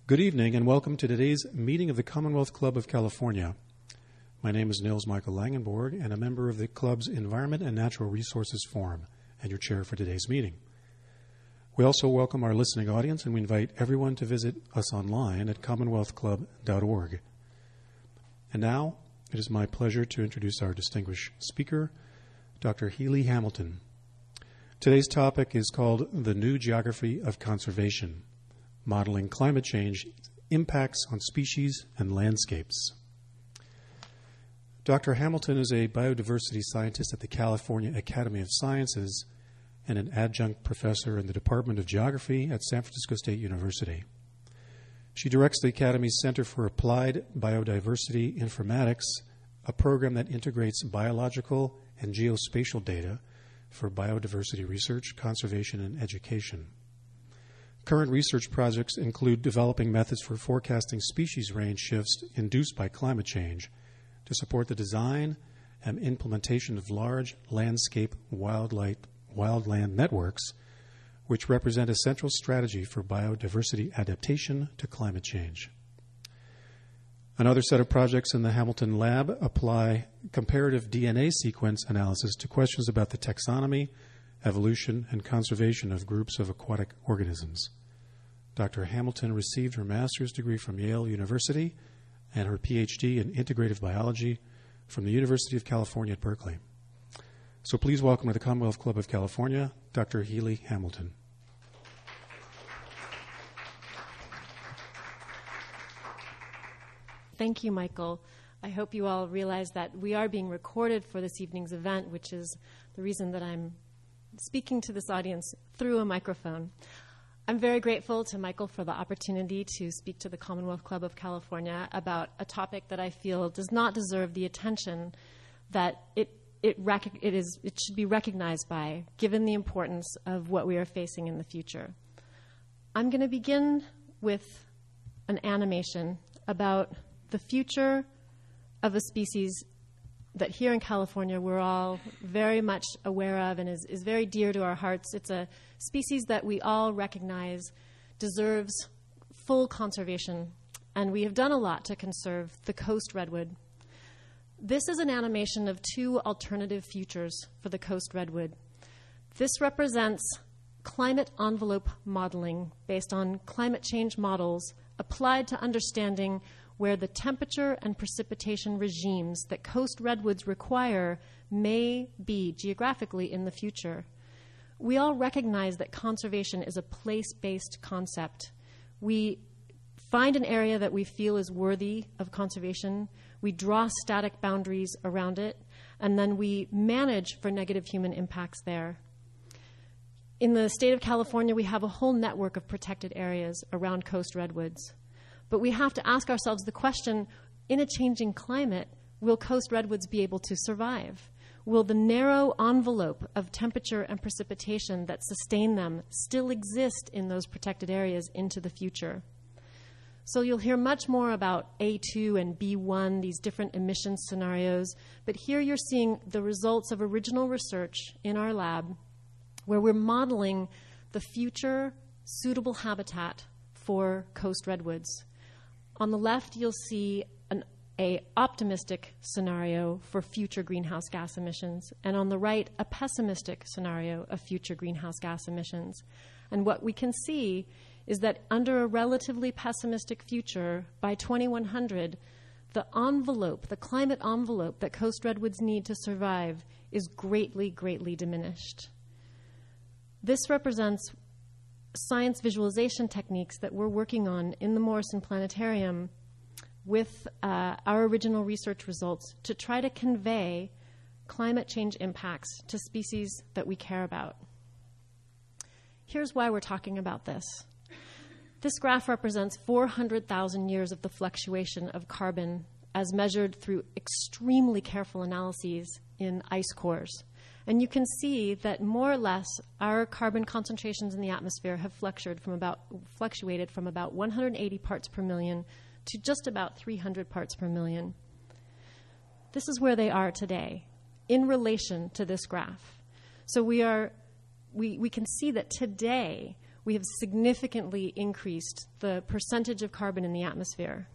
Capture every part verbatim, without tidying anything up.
Good evening and welcome to today's meeting of the Commonwealth Club of California. My name is Nils Michael Langenborg and a member of the club's Environment and Natural Resources Forum and your chair for today's meeting. We also welcome our listening audience and we invite everyone to visit us online at commonwealth club dot org. And now it is my pleasure to introduce our distinguished speaker, Doctor Healy Hamilton. Today's topic is called The New Geography of Conservation, Modeling Climate Change Impacts on Species and Landscapes. Doctor Hamilton is a biodiversity scientist at the California Academy of Sciences and an adjunct professor in the Department of Geography at San Francisco State University. She directs the Academy's Center for Applied Biodiversity Informatics, a program that integrates biological and geospatial data for biodiversity research, conservation, and education. Current research projects include developing methods for forecasting species range shifts induced by climate change to support the design and implementation of large landscape wildlife, wildland networks, which represent a central strategy for biodiversity adaptation to climate change. Another set of projects in the Hamilton Lab apply comparative D N A sequence analysis to questions about the taxonomy, evolution, and conservation of groups of aquatic organisms. Doctor Hamilton received her master's degree from Yale University and her P H D in integrative biology from the University of California at Berkeley. So please welcome to the Commonwealth Club of California, Doctor Healy Hamilton. Thank you, Michael. I hope you all realize that we are being recorded for this evening's event, which is the reason that I'm speaking to this audience through a microphone. I'm very grateful to Michael for the opportunity to speak to the Commonwealth Club of California about a topic that I feel does not deserve the attention that it it, rec- it is it should be recognized by, given the importance of what we are facing in the future. I'm going to begin with an animation about the future of a species that here in California we're all very much aware of and is, is very dear to our hearts. It's a species that we all recognize deserves full conservation, and we have done a lot to conserve the coast redwood. This is an animation of two alternative futures for the coast redwood. This represents climate envelope modeling based on climate change models applied to understanding where the temperature and precipitation regimes that coast redwoods require may be geographically in the future. We all recognize that conservation is a place-based concept. We find an area that we feel is worthy of conservation, we draw static boundaries around it, and then we manage for negative human impacts there. In the state of California, we have a whole network of protected areas around coast redwoods. But we have to ask ourselves the question, in a changing climate, will coast redwoods be able to survive? Will the narrow envelope of temperature and precipitation that sustain them still exist in those protected areas into the future? So you'll hear much more about A two and B one, these different emission scenarios, but here you're seeing the results of original research in our lab where we're modeling the future suitable habitat for coast redwoods. On the left, you'll see an a optimistic scenario for future greenhouse gas emissions, and on the right, a pessimistic scenario of future greenhouse gas emissions. And what we can see is that under a relatively pessimistic future, by twenty-one hundred, the envelope, the climate envelope that coast redwoods need to survive is greatly, greatly diminished. This represents science visualization techniques that we're working on in the Morrison Planetarium with uh, our original research results to try to convey climate change impacts to species that we care about. Here's why we're talking about this. This graph represents four hundred thousand years of the fluctuation of carbon as measured through extremely careful analyses in ice cores. And you can see that more or less our carbon concentrations in the atmosphere have fluctuated from about, fluctuated from about one hundred eighty parts per million to just about three hundred parts per million. This is where they are today in relation to this graph. So we are, we, we can see that today we have significantly increased the percentage of carbon in the atmosphere.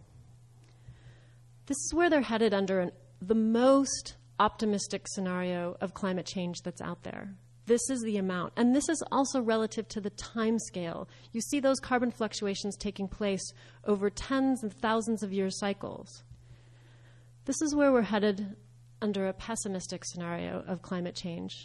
This is where they're headed under an, the most optimistic scenario of climate change that's out there. This is the amount. And this is also relative to the time scale. You see those carbon fluctuations taking place over tens and thousands of year cycles. This is where we're headed under a pessimistic scenario of climate change.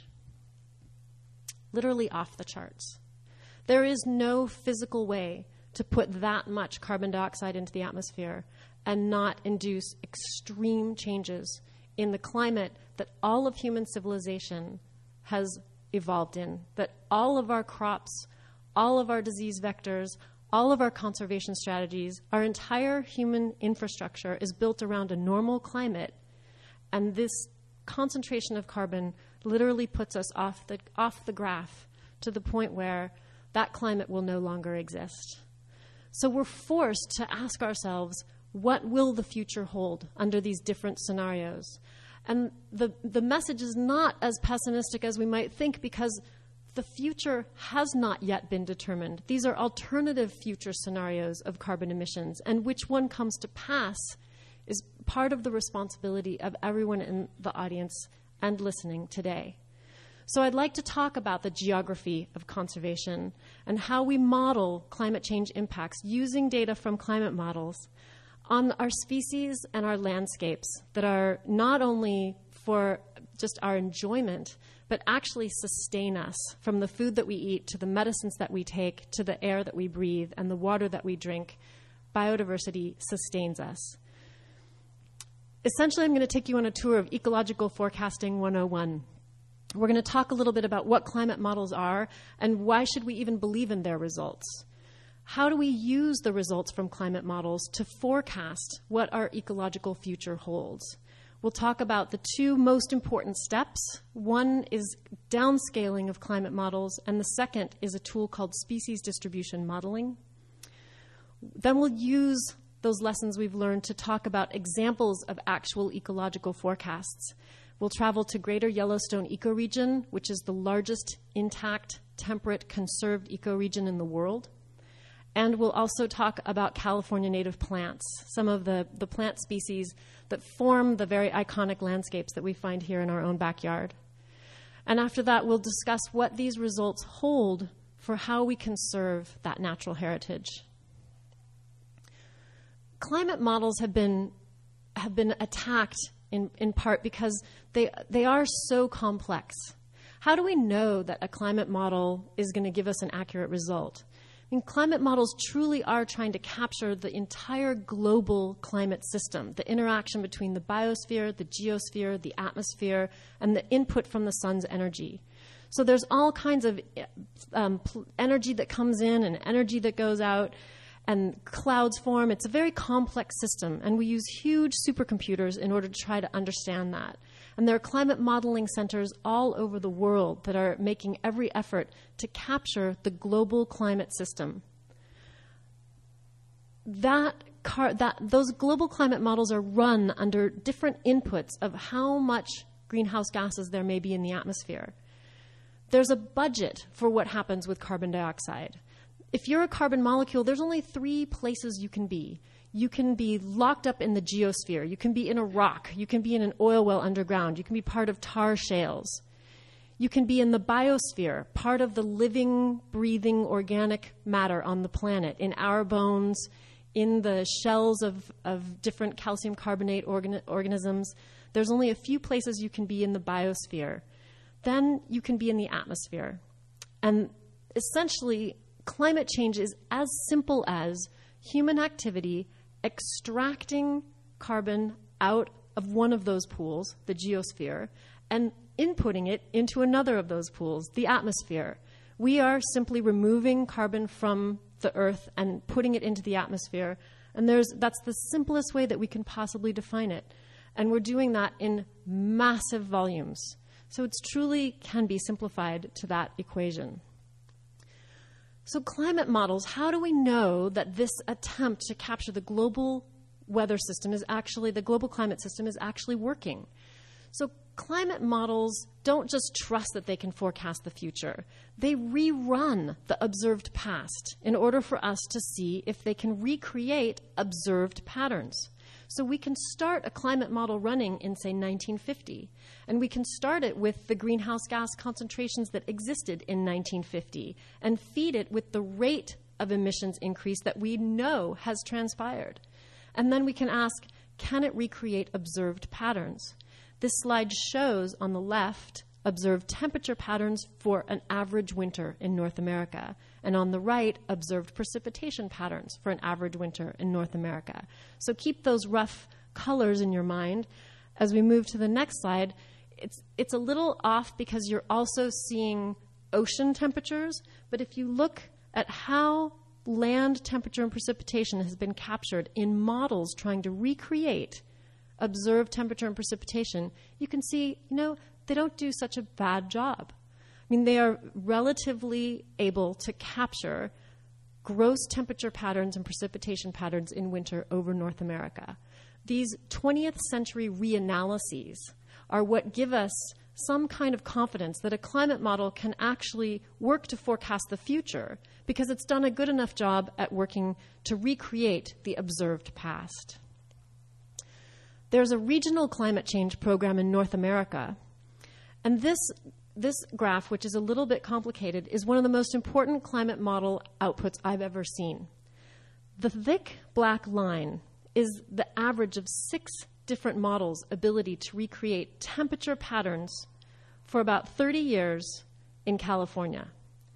Literally off the charts. There is no physical way to put that much carbon dioxide into the atmosphere and not induce extreme changes in the climate that all of human civilization has evolved in, that all of our crops, all of our disease vectors, all of our conservation strategies, our entire human infrastructure is built around a normal climate, and this concentration of carbon literally puts us off the, off the graph to the point where that climate will no longer exist. So we're forced to ask ourselves, what will the future hold under these different scenarios? And the, the message is not as pessimistic as we might think, because the future has not yet been determined. These are alternative future scenarios of carbon emissions, and which one comes to pass is part of the responsibility of everyone in the audience and listening today. So I'd like to talk about the geography of conservation and how we model climate change impacts using data from climate models on our species and our landscapes that are not only for just our enjoyment, but actually sustain us, from the food that we eat to the medicines that we take to the air that we breathe and the water that we drink. Biodiversity sustains us. Essentially, I'm going to take you on a tour of Ecological Forecasting one oh one. We're going to talk a little bit about what climate models are and why should we even believe in their results. How do we use the results from climate models to forecast what our ecological future holds? We'll talk about the two most important steps. One is downscaling of climate models, and the second is a tool called species distribution modeling. Then we'll use those lessons we've learned to talk about examples of actual ecological forecasts. We'll travel to Greater Yellowstone ecoregion, which is the largest intact, temperate, conserved ecoregion in the world. And we'll also talk about California native plants, some of the, the plant species that form the very iconic landscapes that we find here in our own backyard. And after that, we'll discuss what these results hold for how we conserve that natural heritage. Climate models have been, have been attacked in, in part because they, they are so complex. How do we know that a climate model is going to give us an accurate result? I mean, climate models truly are trying to capture the entire global climate system, the interaction between the biosphere, the geosphere, the atmosphere, and the input from the sun's energy. So there's all kinds of um, energy that comes in and energy that goes out, and clouds form. It's a very complex system, and we use huge supercomputers in order to try to understand that. And there are climate modeling centers all over the world that are making every effort to capture the global climate system. That car, that, those global climate models are run under different inputs of how much greenhouse gases there may be in the atmosphere. There's a budget for what happens with carbon dioxide. If you're a carbon molecule, there's only three places you can be. You can be locked up in the geosphere. You can be in a rock. You can be in an oil well underground. You can be part of tar shales. You can be in the biosphere, part of the living, breathing, organic matter on the planet, in our bones, in the shells of, of different calcium carbonate organ- organisms. There's only a few places you can be in the biosphere. Then you can be in the atmosphere. And essentially, climate change is as simple as human activity extracting carbon out of one of those pools, the geosphere, and inputting it into another of those pools, the atmosphere. We are simply removing carbon from the earth and putting it into the atmosphere, and there's, that's the simplest way that we can possibly define it. And we're doing that in massive volumes. So it truly can be simplified to that equation. So climate models, how do we know that this attempt to capture the global weather system is actually, the global climate system is actually working? So climate models don't just trust that they can forecast the future. They rerun the observed past in order for us to see if they can recreate observed patterns. So we can start a climate model running in, say, nineteen fifty, and we can start it with the greenhouse gas concentrations that existed in nineteen fifty and feed it with the rate of emissions increase that we know has transpired. And then we can ask, can it recreate observed patterns? This slide shows on the left observed temperature patterns for an average winter in North America, and on the right, observed precipitation patterns for an average winter in North America. So keep those rough colors in your mind. As we move to the next slide, it's, it's a little off because you're also seeing ocean temperatures, but if you look at how land temperature and precipitation has been captured in models trying to recreate observed temperature and precipitation, you can see, you know, they don't do such a bad job. I mean, they are relatively able to capture gross temperature patterns and precipitation patterns in winter over North America. These twentieth century reanalyses are what give us some kind of confidence that a climate model can actually work to forecast the future because it's done a good enough job at working to recreate the observed past. There's a regional climate change program in North America. And this, this graph, which is a little bit complicated, is one of the most important climate model outputs I've ever seen. The thick black line is the average of six different models' ability to recreate temperature patterns for about thirty years in California.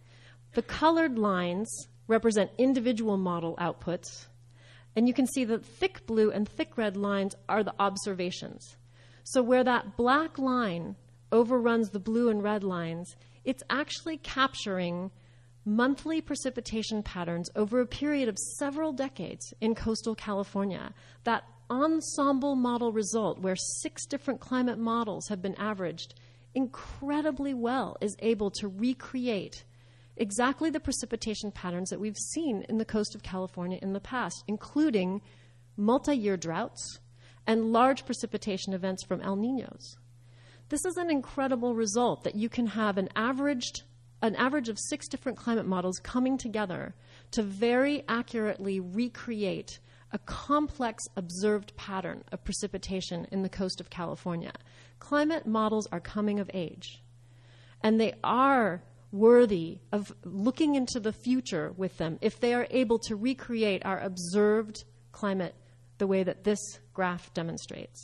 The colored lines represent individual model outputs, and you can see the thick blue and thick red lines are the observations. So where that black line overruns the blue and red lines, it's actually capturing monthly precipitation patterns over a period of several decades in coastal California. That ensemble model result, where six different climate models have been averaged, incredibly well is able to recreate exactly the precipitation patterns that we've seen in the coast of California in the past, including multi-year droughts and large precipitation events from El Niños. This is an incredible result that you can have an averaged, an average of six different climate models coming together to very accurately recreate a complex observed pattern of precipitation in the coast of California. Climate models are coming of age, and they are worthy of looking into the future with them if they are able to recreate our observed climate the way that this graph demonstrates.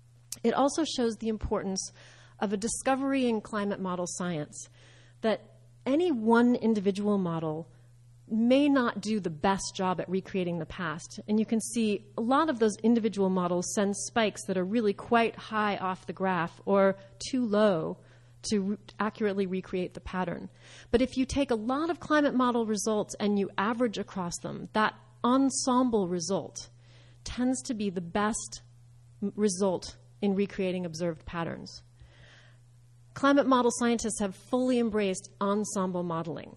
It also shows the importance of a discovery in climate model science, that any one individual model may not do the best job at recreating the past. And you can see a lot of those individual models send spikes that are really quite high off the graph or too low to re- accurately recreate the pattern. But if you take a lot of climate model results and you average across them, that ensemble result tends to be the best m- result in recreating observed patterns. Climate model scientists have fully embraced ensemble modeling.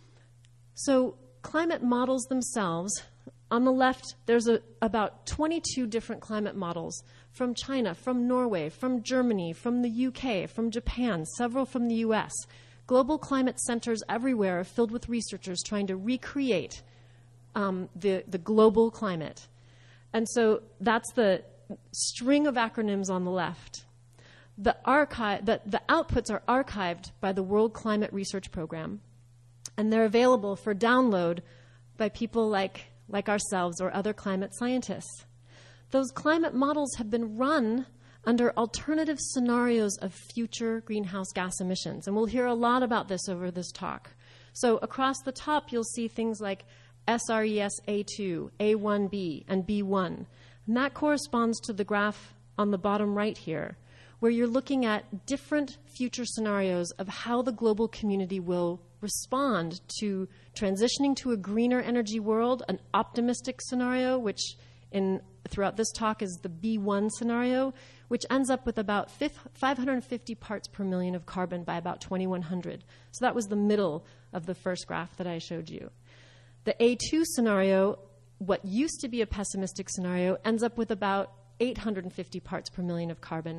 So climate models themselves, on the left, there's a, about twenty-two different climate models from China, from Norway, from Germany, from the U K, from Japan, several from the U S. Global climate centers everywhere are filled with researchers trying to recreate um, the, the global climate. And so that's the string of acronyms on the left. The, archive, the, the outputs are archived by the World Climate Research Program, and they're available for download by people like, like ourselves or other climate scientists. Those climate models have been run under alternative scenarios of future greenhouse gas emissions, and we'll hear a lot about this over this talk. So across the top, you'll see things like S R E S A two, A one B, and B one. And that corresponds to the graph on the bottom right here, where you're looking at different future scenarios of how the global community will respond to transitioning to a greener energy world, an optimistic scenario, which in throughout this talk is the B one scenario, which ends up with about five hundred fifty parts per million of carbon by about twenty-one hundred. So that was the middle of the first graph that I showed you. The A two scenario, what used to be a pessimistic scenario, ends up with about eight hundred fifty parts per million of carbon.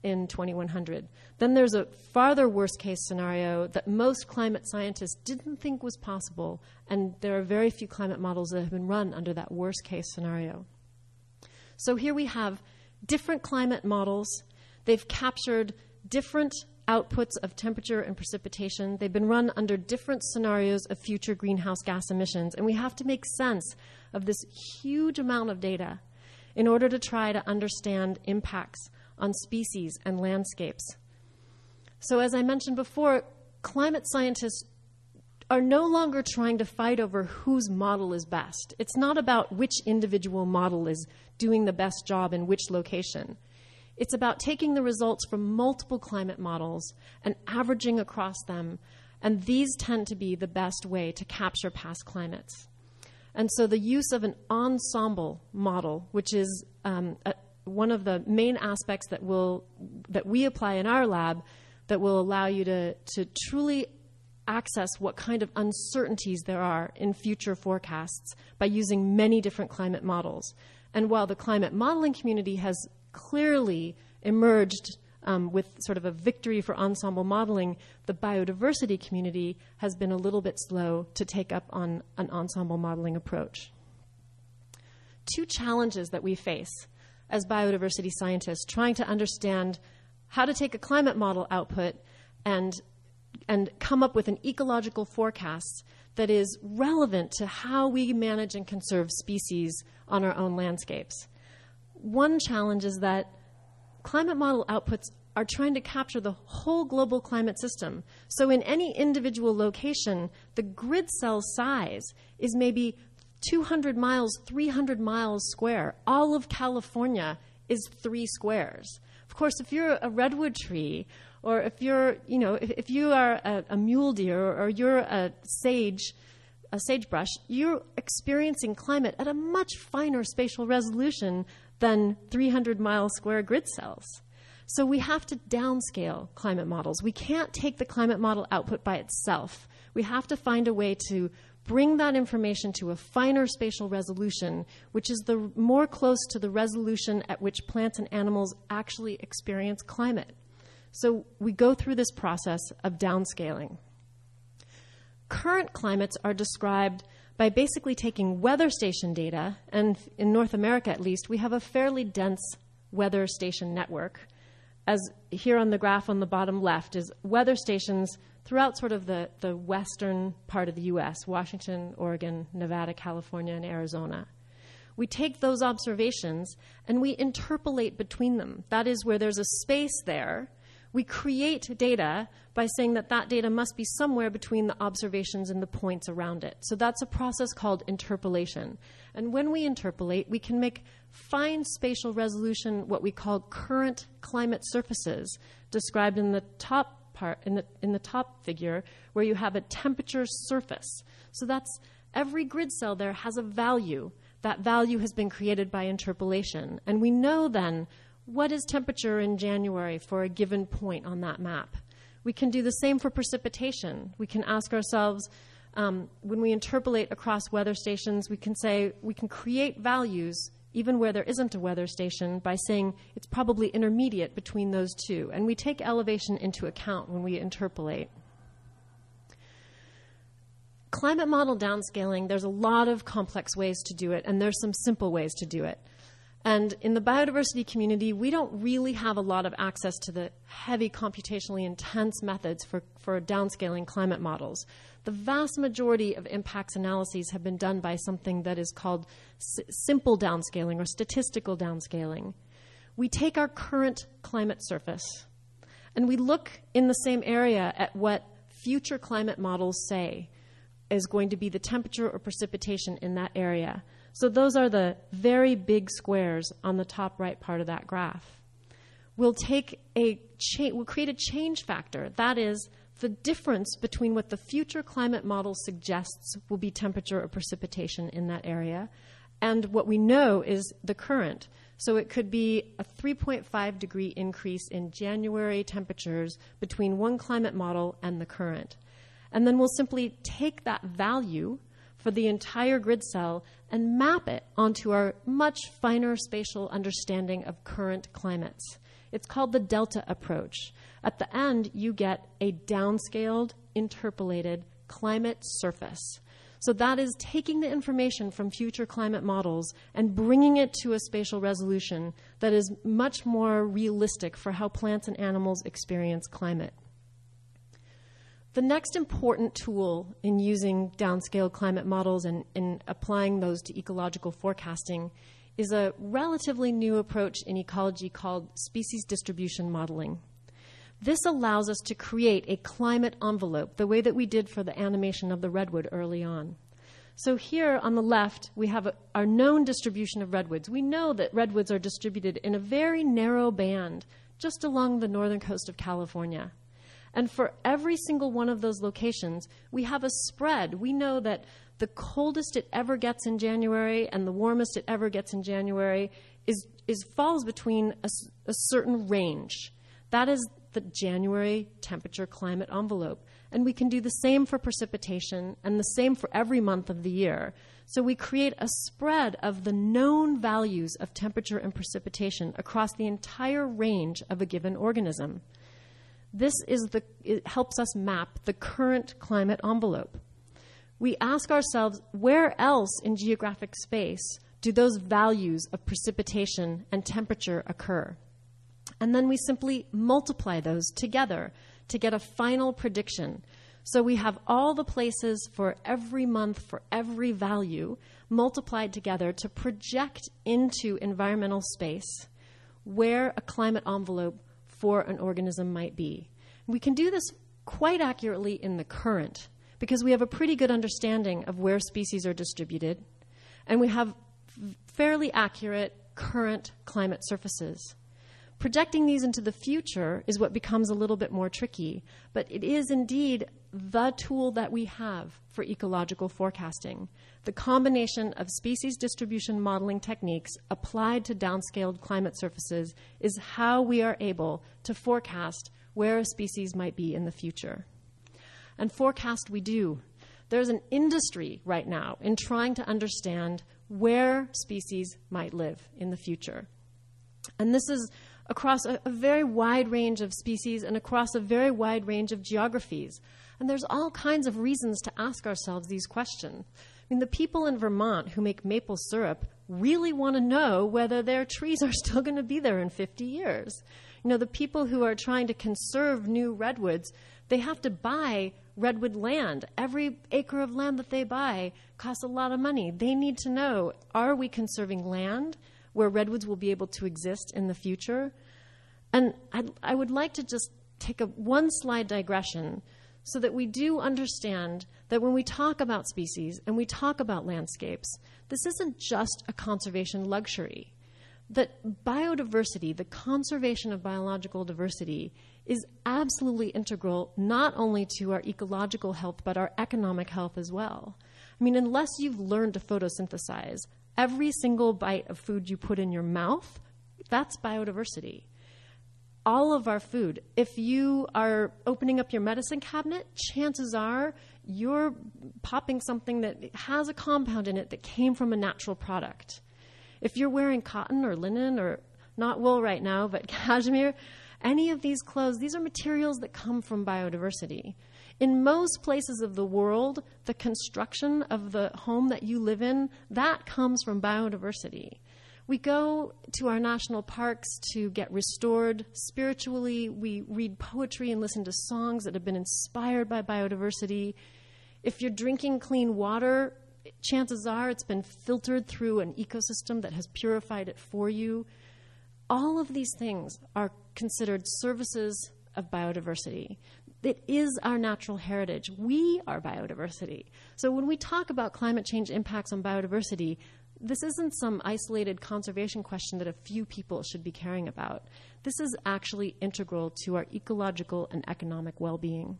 in twenty-one hundred. Then there's a farther worst case scenario that most climate scientists didn't think was possible, and there are very few climate models that have been run under that worst case scenario. So here we have different climate models. They've captured different outputs of temperature and precipitation. They've been run under different scenarios of future greenhouse gas emissions, and we have to make sense of this huge amount of data in order to try to understand impacts on species and landscapes. So as I mentioned before, climate scientists are no longer trying to fight over whose model is best. It's not about which individual model is doing the best job in which location. It's about taking the results from multiple climate models and averaging across them, and these tend to be the best way to capture past climates. And so the use of an ensemble model, which is um, a, one of the main aspects that will that we apply in our lab, that will allow you to, to truly access what kind of uncertainties there are in future forecasts by using many different climate models. And while the climate modeling community has clearly emerged um, with sort of a victory for ensemble modeling, the biodiversity community has been a little bit slow to take up on an ensemble modeling approach. Two challenges that we face as biodiversity scientists trying to understand how to take a climate model output and, and come up with an ecological forecast that is relevant to how we manage and conserve species on our own landscapes. One challenge is that climate model outputs are trying to capture the whole global climate system. So in any individual location, the grid cell size is maybe two hundred miles, three hundred miles square. All of California is three squares. Of course, if you're a redwood tree, or if you're, you know, if, if you are a, a mule deer, or, or you're a sage, a sagebrush, you're experiencing climate at a much finer spatial resolution than three hundred mile square grid cells. So we have to downscale climate models. We can't take the climate model output by itself. We have to find a way to bring that information to a finer spatial resolution, which is the more close to the resolution at which plants and animals actually experience climate. So we go through this process of downscaling. Current climates are described by basically taking weather station data, and in North America at least, we have a fairly dense weather station network. As here on the graph on the bottom left is weather stations throughout sort of the, the western part of the U S, Washington, Oregon, Nevada, California, and Arizona. We take those observations and we interpolate between them. That is, where there's a space there, we create data by saying that that data must be somewhere between the observations and the points around it. So that's a process called interpolation. And when we interpolate, we can make fine spatial resolution, what we call current climate surfaces, described in the top part, in the, in the top figure, where you have a temperature surface. So that's every grid cell there has a value. That value has been created by interpolation. And we know then what is temperature in January for a given point on that map. We can do the same for precipitation. We can ask ourselves, um, when we interpolate across weather stations, we can say, we can create values even where there isn't a weather station by saying it's probably intermediate between those two. And we take elevation into account when we interpolate. Climate model downscaling, there's a lot of complex ways to do it, and there's some simple ways to do it. And in the biodiversity community, we don't really have a lot of access to the heavy computationally intense methods for, for downscaling climate models. The vast majority of impacts analyses have been done by something that is called s- simple downscaling or statistical downscaling. We take our current climate surface and we look in the same area at what future climate models say is going to be the temperature or precipitation in that area. So those are the very big squares on the top right part of that graph. We'll take a cha- we'll create a change factor. That is the difference between what the future climate model suggests will be temperature or precipitation in that area and what we know is the current. So it could be a three point five degree increase in January temperatures between one climate model and the current. And then we'll simply take that value for the entire grid cell and map it onto our much finer spatial understanding of current climates. It's called the delta approach. At the end, you get a downscaled, interpolated climate surface. So that is taking the information from future climate models and bringing it to a spatial resolution that is much more realistic for how plants and animals experience climate. The next important tool in using downscaled climate models and, and applying those to ecological forecasting is a relatively new approach in ecology called species distribution modeling. This allows us to create a climate envelope, the way that we did for the animation of the redwood early on. So here on the left, we have a, our known distribution of redwoods. We know that redwoods are distributed in a very narrow band just along the northern coast of California. And for every single one of those locations, we have a spread. We know that the coldest it ever gets in January and the warmest it ever gets in January is, is falls between a, a certain range. That is the January temperature climate envelope. And we can do the same for precipitation and the same for every month of the year. So we create a spread of the known values of temperature and precipitation across the entire range of a given organism. This is the, it helps us map the current climate envelope. We ask ourselves, where else in geographic space do those values of precipitation and temperature occur? And then we simply multiply those together to get a final prediction. So we have all the places for every month, for every value, multiplied together to project into environmental space where a climate envelope for an organism might be. We can do this quite accurately in the current because we have a pretty good understanding of where species are distributed, and we have fairly accurate current climate surfaces. Projecting these into the future is what becomes a little bit more tricky, but it is indeed the tool that we have for ecological forecasting. The combination of species distribution modeling techniques applied to downscaled climate surfaces is how we are able to forecast where a species might be in the future. And forecast we do. There's an industry right now in trying to understand where species might live in the future. And this is across a, a very wide range of species and across a very wide range of geographies. And there's all kinds of reasons to ask ourselves these questions. I mean, the people in Vermont who make maple syrup really want to know whether their trees are still going to be there in fifty years. You know, the people who are trying to conserve new redwoods, they have to buy redwood land. Every acre of land that they buy costs a lot of money. They need to know, are we conserving land where redwoods will be able to exist in the future? And I'd, I would like to just take a one slide digression so that we do understand that when we talk about species and we talk about landscapes, this isn't just a conservation luxury. That biodiversity, the conservation of biological diversity, is absolutely integral not only to our ecological health, but our economic health as well. I mean, unless you've learned to photosynthesize, every single bite of food you put in your mouth, that's biodiversity. All of our food, if you are opening up your medicine cabinet, chances are you're popping something that has a compound in it that came from a natural product. If you're wearing cotton or linen, or not wool right now, but cashmere, any of these clothes, these are materials that come from biodiversity. In most places of the world, the construction of the home that you live in, that comes from biodiversity. We go to our national parks to get restored spiritually. We read poetry and listen to songs that have been inspired by biodiversity. If you're drinking clean water, chances are it's been filtered through an ecosystem that has purified it for you. All of these things are considered services of biodiversity. It is our natural heritage. We are biodiversity. So when we talk about climate change impacts on biodiversity, this isn't some isolated conservation question that a few people should be caring about. This is actually integral to our ecological and economic well-being.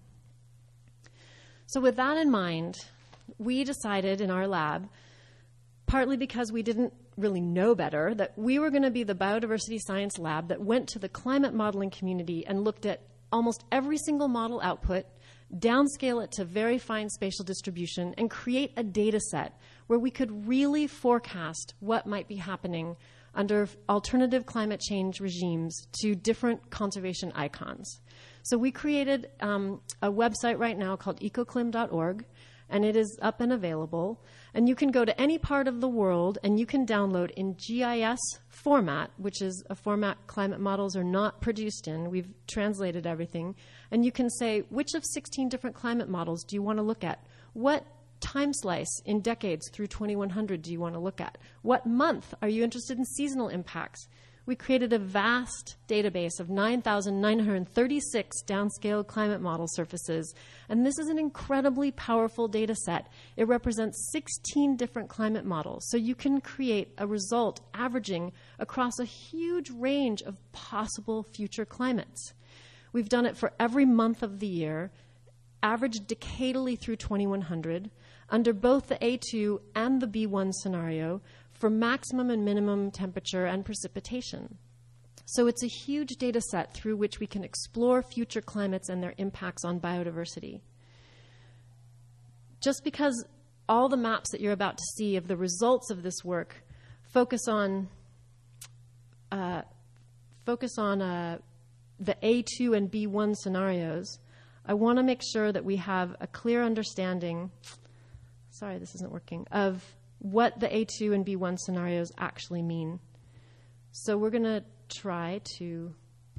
So with that in mind, we decided in our lab, partly because we didn't really know better, that we were going to be the biodiversity science lab that went to the climate modeling community and looked at almost every single model output, downscale it to very fine spatial distribution, and create a data set where we could really forecast what might be happening under alternative climate change regimes to different conservation icons. So we created um, a website right now called ecoclim dot org, and it is up and available. And you can go to any part of the world, and you can download in G I S format, which is a format climate models are not produced in. We've translated everything. And you can say, which of sixteen different climate models do you want to look at? What time slice in decades through twenty-one hundred do you want to look at? What month are you interested in seasonal impacts? We created a vast database of nine thousand nine hundred thirty-six downscaled climate model surfaces, and this is an incredibly powerful data set. It represents sixteen different climate models, so you can create a result averaging across a huge range of possible future climates. We've done it for every month of the year, averaged decadally through twenty-one hundred, under both the A two and the B one scenario, for maximum and minimum temperature and precipitation. So it's a huge data set through which we can explore future climates and their impacts on biodiversity. Just because all the maps that you're about to see of the results of this work focus on uh, focus on uh, the A two and B one scenarios, I want to make sure that we have a clear understanding, sorry, this isn't working, of what the A two and B one scenarios actually mean. So we're going to try to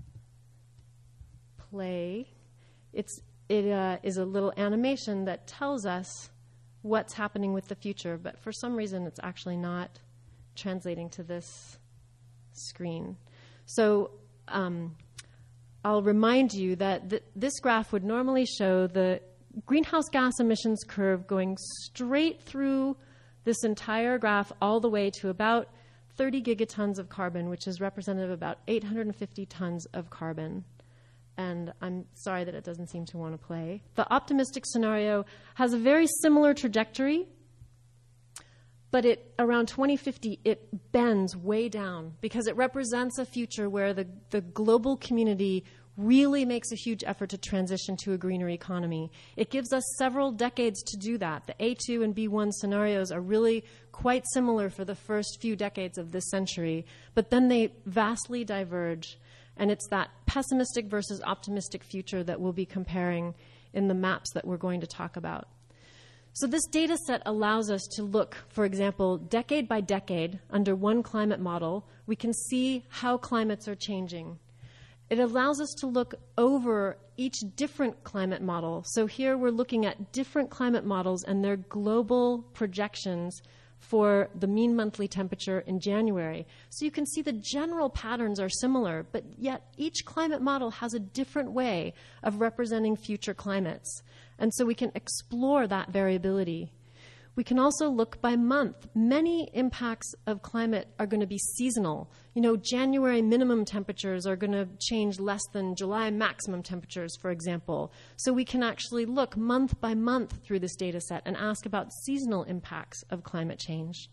play. It's, it uh, is a little animation that tells us what's happening with the future, but for some reason it's actually not translating to this screen. So um, I'll remind you that th- this graph would normally show the greenhouse gas emissions curve going straight through this entire graph all the way to about thirty gigatons of carbon, which is representative of about eight hundred fifty tons of carbon. And I'm sorry that it doesn't seem to want to play. The optimistic scenario has a very similar trajectory, but it, around twenty fifty, it bends way down because it represents a future where the, the global community really makes a huge effort to transition to a greener economy. It gives us several decades to do that. The A two and B one scenarios are really quite similar for the first few decades of this century, but then they vastly diverge, and it's that pessimistic versus optimistic future that we'll be comparing in the maps that we're going to talk about. So this data set allows us to look, for example, decade by decade under one climate model. We can see how climates are changing. It allows us to look over each different climate model. So here we're looking at different climate models and their global projections for the mean monthly temperature in January. So you can see the general patterns are similar, but yet each climate model has a different way of representing future climates. And so we can explore that variability. We can also look by month. Many impacts of climate are going to be seasonal. You know, January minimum temperatures are going to change less than July maximum temperatures, for example. So we can actually look month by month through this data set and ask about seasonal impacts of climate change.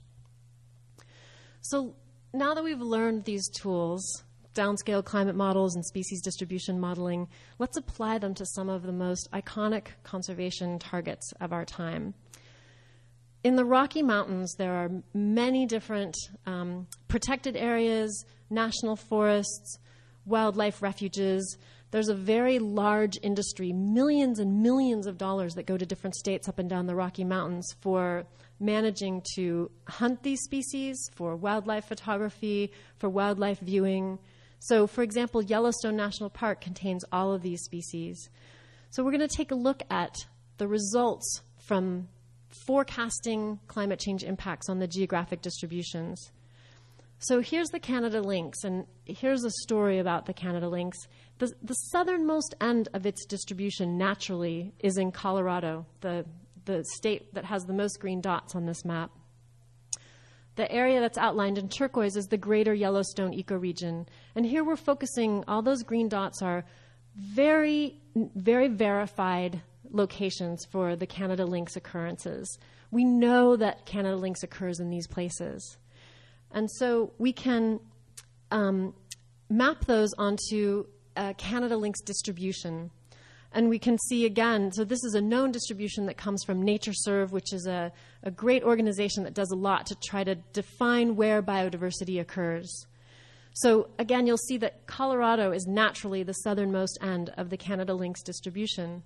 So now that we've learned these tools, downscale climate models and species distribution modeling, let's apply them to some of the most iconic conservation targets of our time. In the Rocky Mountains, there are many different um, protected areas, national forests, wildlife refuges. There's a very large industry, millions and millions of dollars that go to different states up and down the Rocky Mountains for managing to hunt these species, for wildlife photography, for wildlife viewing. So, for example, Yellowstone National Park contains all of these species. So we're going to take a look at the results from forecasting climate change impacts on the geographic distributions. So here's the Canada Lynx, and here's a story about the Canada Lynx. The, the southernmost end of its distribution naturally is in Colorado, the, the state that has the most green dots on this map. The area that's outlined in turquoise is the greater Yellowstone ecoregion. And here we're focusing, all those green dots are very, very verified locations for the Canada Lynx occurrences. We know that Canada Lynx occurs in these places. And so we can um, map those onto a Canada Lynx distribution. And we can see again, so this is a known distribution that comes from NatureServe, which is a, a great organization that does a lot to try to define where biodiversity occurs. So again, you'll see that Colorado is naturally the southernmost end of the Canada lynx distribution.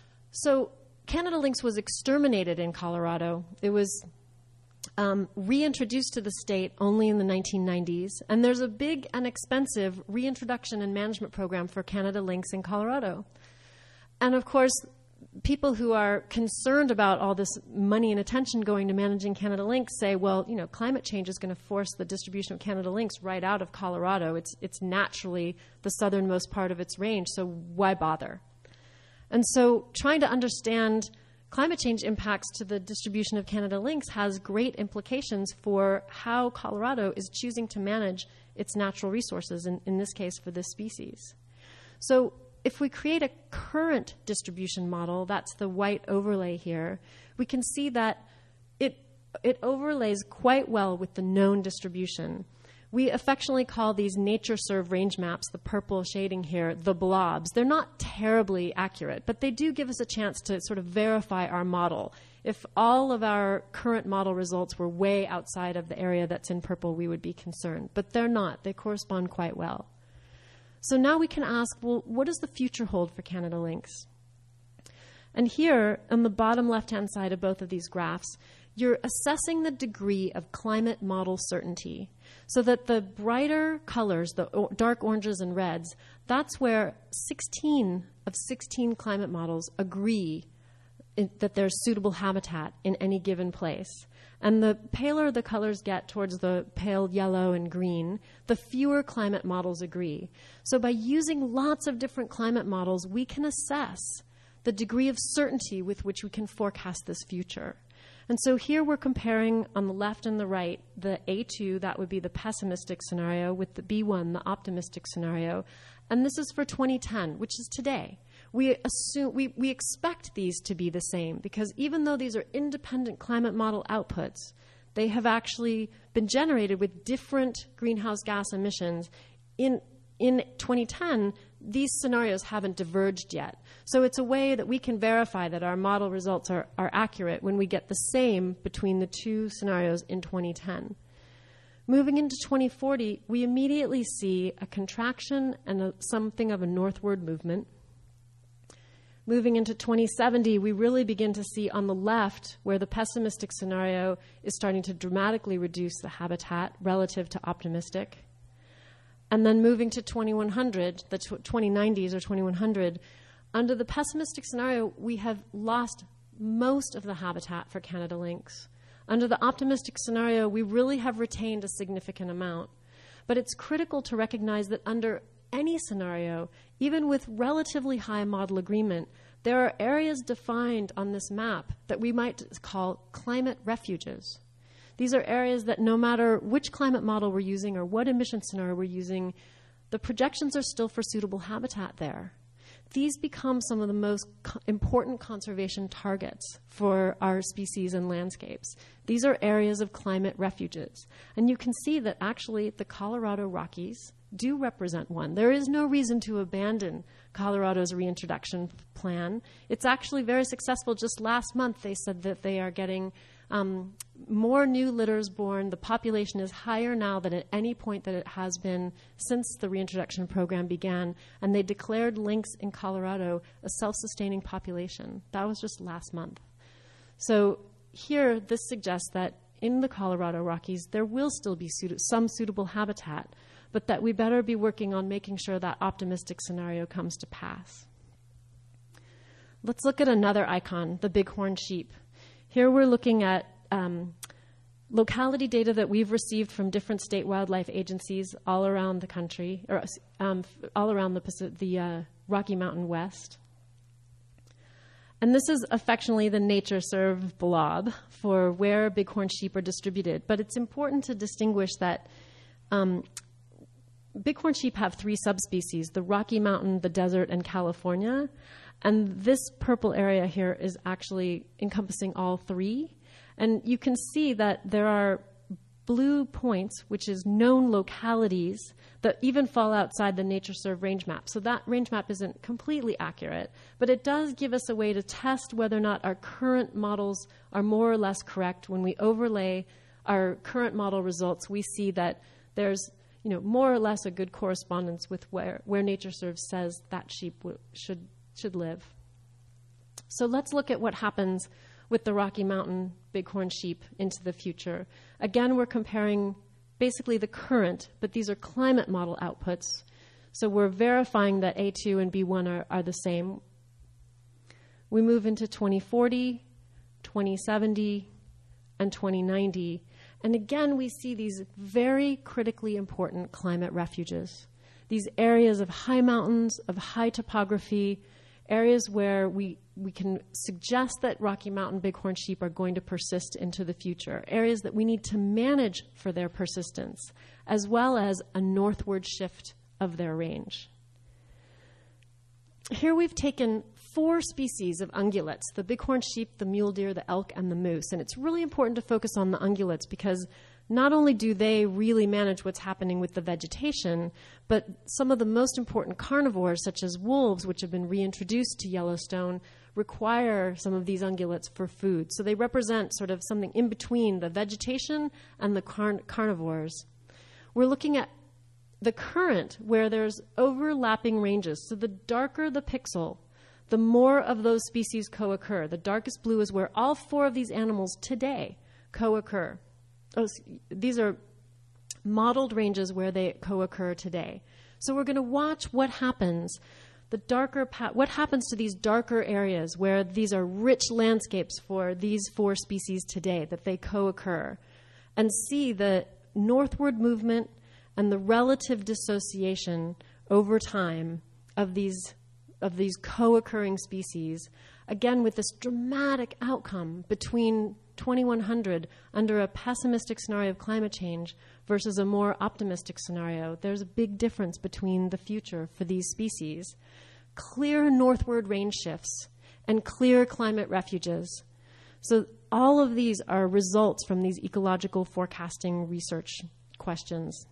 So Canada lynx was exterminated in Colorado. It was um, reintroduced to the state only in the nineteen nineties, and there's a big and expensive reintroduction and management program for Canada lynx in Colorado. And of course, people who are concerned about all this money and attention going to managing Canada lynx say, well, you know, climate change is going to force the distribution of Canada lynx right out of Colorado. It's, it's naturally the southernmost part of its range, so why bother? And so trying to understand climate change impacts to the distribution of Canada lynx has great implications for how Colorado is choosing to manage its natural resources, in, in this case for this species. So if we create a current distribution model, that's the white overlay here, we can see that it, it overlays quite well with the known distribution. We affectionately call these NatureServe range maps, the purple shading here, the blobs. They're not terribly accurate, but they do give us a chance to sort of verify our model. If all of our current model results were way outside of the area that's in purple, we would be concerned. But they're not. They correspond quite well. So now we can ask, well, what does the future hold for Canada lynx? And here, on the bottom left-hand side of both of these graphs, you're assessing the degree of climate model certainty, so that the brighter colors, the o- dark oranges and reds, that's where sixteen of sixteen climate models agree in, that there's suitable habitat in any given place. And the paler the colors get towards the pale yellow and green, the fewer climate models agree. So by using lots of different climate models, we can assess the degree of certainty with which we can forecast this future. And so here we're comparing on the left and the right the A two, that would be the pessimistic scenario, with the B one, the optimistic scenario. And this is for twenty ten, which is today. We assume we, we expect these to be the same, because even though these are independent climate model outputs, they have actually been generated with different greenhouse gas emissions. In in twenty ten, these scenarios haven't diverged yet. So it's a way that we can verify that our model results are, are accurate when we get the same between the two scenarios in twenty ten. Moving into twenty forty, we immediately see a contraction and a, something of a northward movement. Moving into twenty seventy, we really begin to see on the left where the pessimistic scenario is starting to dramatically reduce the habitat relative to optimistic. And then moving to twenty-one hundred, the twenty nineties or twenty-one hundred, under the pessimistic scenario, we have lost most of the habitat for Canada lynx. Under the optimistic scenario, we really have retained a significant amount. But it's critical to recognize that under any scenario, even with relatively high model agreement, there are areas defined on this map that we might call climate refuges. These are areas that no matter which climate model we're using or what emission scenario we're using, the projections are still for suitable habitat there. These become some of the most co- important conservation targets for our species and landscapes. These are areas of climate refuges. And you can see that actually the Colorado Rockies do represent one. There is no reason to abandon Colorado's reintroduction plan. It's actually very successful. Just last month they said that they are getting um, more new litters born. The population is higher now than at any point that it has been since the reintroduction program began, and they declared lynx in Colorado a self-sustaining population. That was just last month. So here, this suggests that in the Colorado Rockies, there will still be suit- some suitable habitat, but that we better be working on making sure that optimistic scenario comes to pass. Let's look at another icon, the bighorn sheep. Here we're looking at um, locality data that we've received from different state wildlife agencies all around the country, or um, all around the, Pacific, the uh, Rocky Mountain West. And this is affectionately the NatureServe blob for where bighorn sheep are distributed. But it's important to distinguish that um, bighorn sheep have three subspecies, the Rocky Mountain, the desert, and California. And this purple area here is actually encompassing all three. And you can see that there are blue points, which is known localities that even fall outside the NatureServe range map. So that range map isn't completely accurate, but it does give us a way to test whether or not our current models are more or less correct. When we overlay our current model results, we see that there's, you know, more or less a good correspondence with where, where NatureServe says that sheep w- should, should live. So let's look at what happens with the Rocky Mountain bighorn sheep into the future. Again, we're comparing basically the current, but these are climate model outputs. So we're verifying that A two and B one are, are the same. We move into twenty forty, twenty seventy, and twenty ninety. And again, we see these very critically important climate refuges. These areas of high mountains, of high topography, areas where we, we can suggest that Rocky Mountain bighorn sheep are going to persist into the future, areas that we need to manage for their persistence, as well as a northward shift of their range. Here we've taken four species of ungulates, the bighorn sheep, the mule deer, the elk, and the moose. And it's really important to focus on the ungulates because not only do they really manage what's happening with the vegetation, but some of the most important carnivores, such as wolves, which have been reintroduced to Yellowstone, require some of these ungulates for food. So they represent sort of something in between the vegetation and the carn- carnivores. We're looking at the current where there's overlapping ranges. So the darker the pixel, the more of those species co-occur. The darkest blue is where all four of these animals today co-occur. Oh, these are modeled ranges where they co-occur today. So we're going to watch what happens, the darker pa- what happens to these darker areas where these are rich landscapes for these four species today, that they co-occur, and see the northward movement and the relative dissociation over time of these of these co-occurring species, again with this dramatic outcome between twenty-one hundred under a pessimistic scenario of climate change versus a more optimistic scenario. There's a big difference between the future for these species. Clear northward range shifts and clear climate refuges. So all of these are results from these ecological forecasting research questions.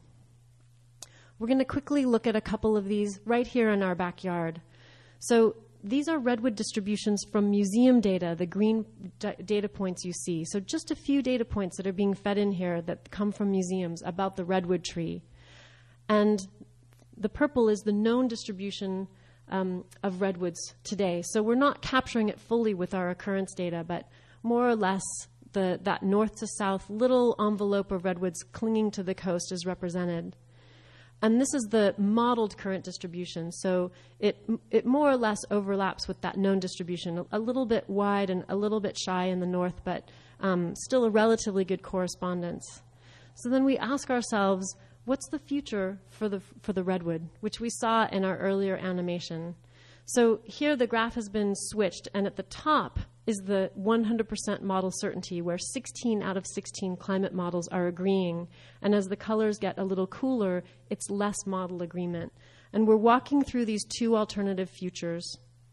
We're going to quickly look at a couple of these right here in our backyard. So these are redwood distributions from museum data, the green d- data points you see. So just a few data points that are being fed in here that come from museums about the redwood tree. And the purple is the known distribution um, of redwoods today. So we're not capturing it fully with our occurrence data, but more or less the, that north to south little envelope of redwoods clinging to the coast is represented. And this is the modeled current distribution. So it it more or less overlaps with that known distribution, a little bit wide and a little bit shy in the north, but um, still a relatively good correspondence. So then we ask ourselves, what's the future for the for the redwood, which we saw in our earlier animation? So here the graph has been switched, and at the top is the one hundred percent model certainty, where sixteen out of sixteen climate models are agreeing. And as the colors get a little cooler, it's less model agreement. And we're walking through these two alternative futures.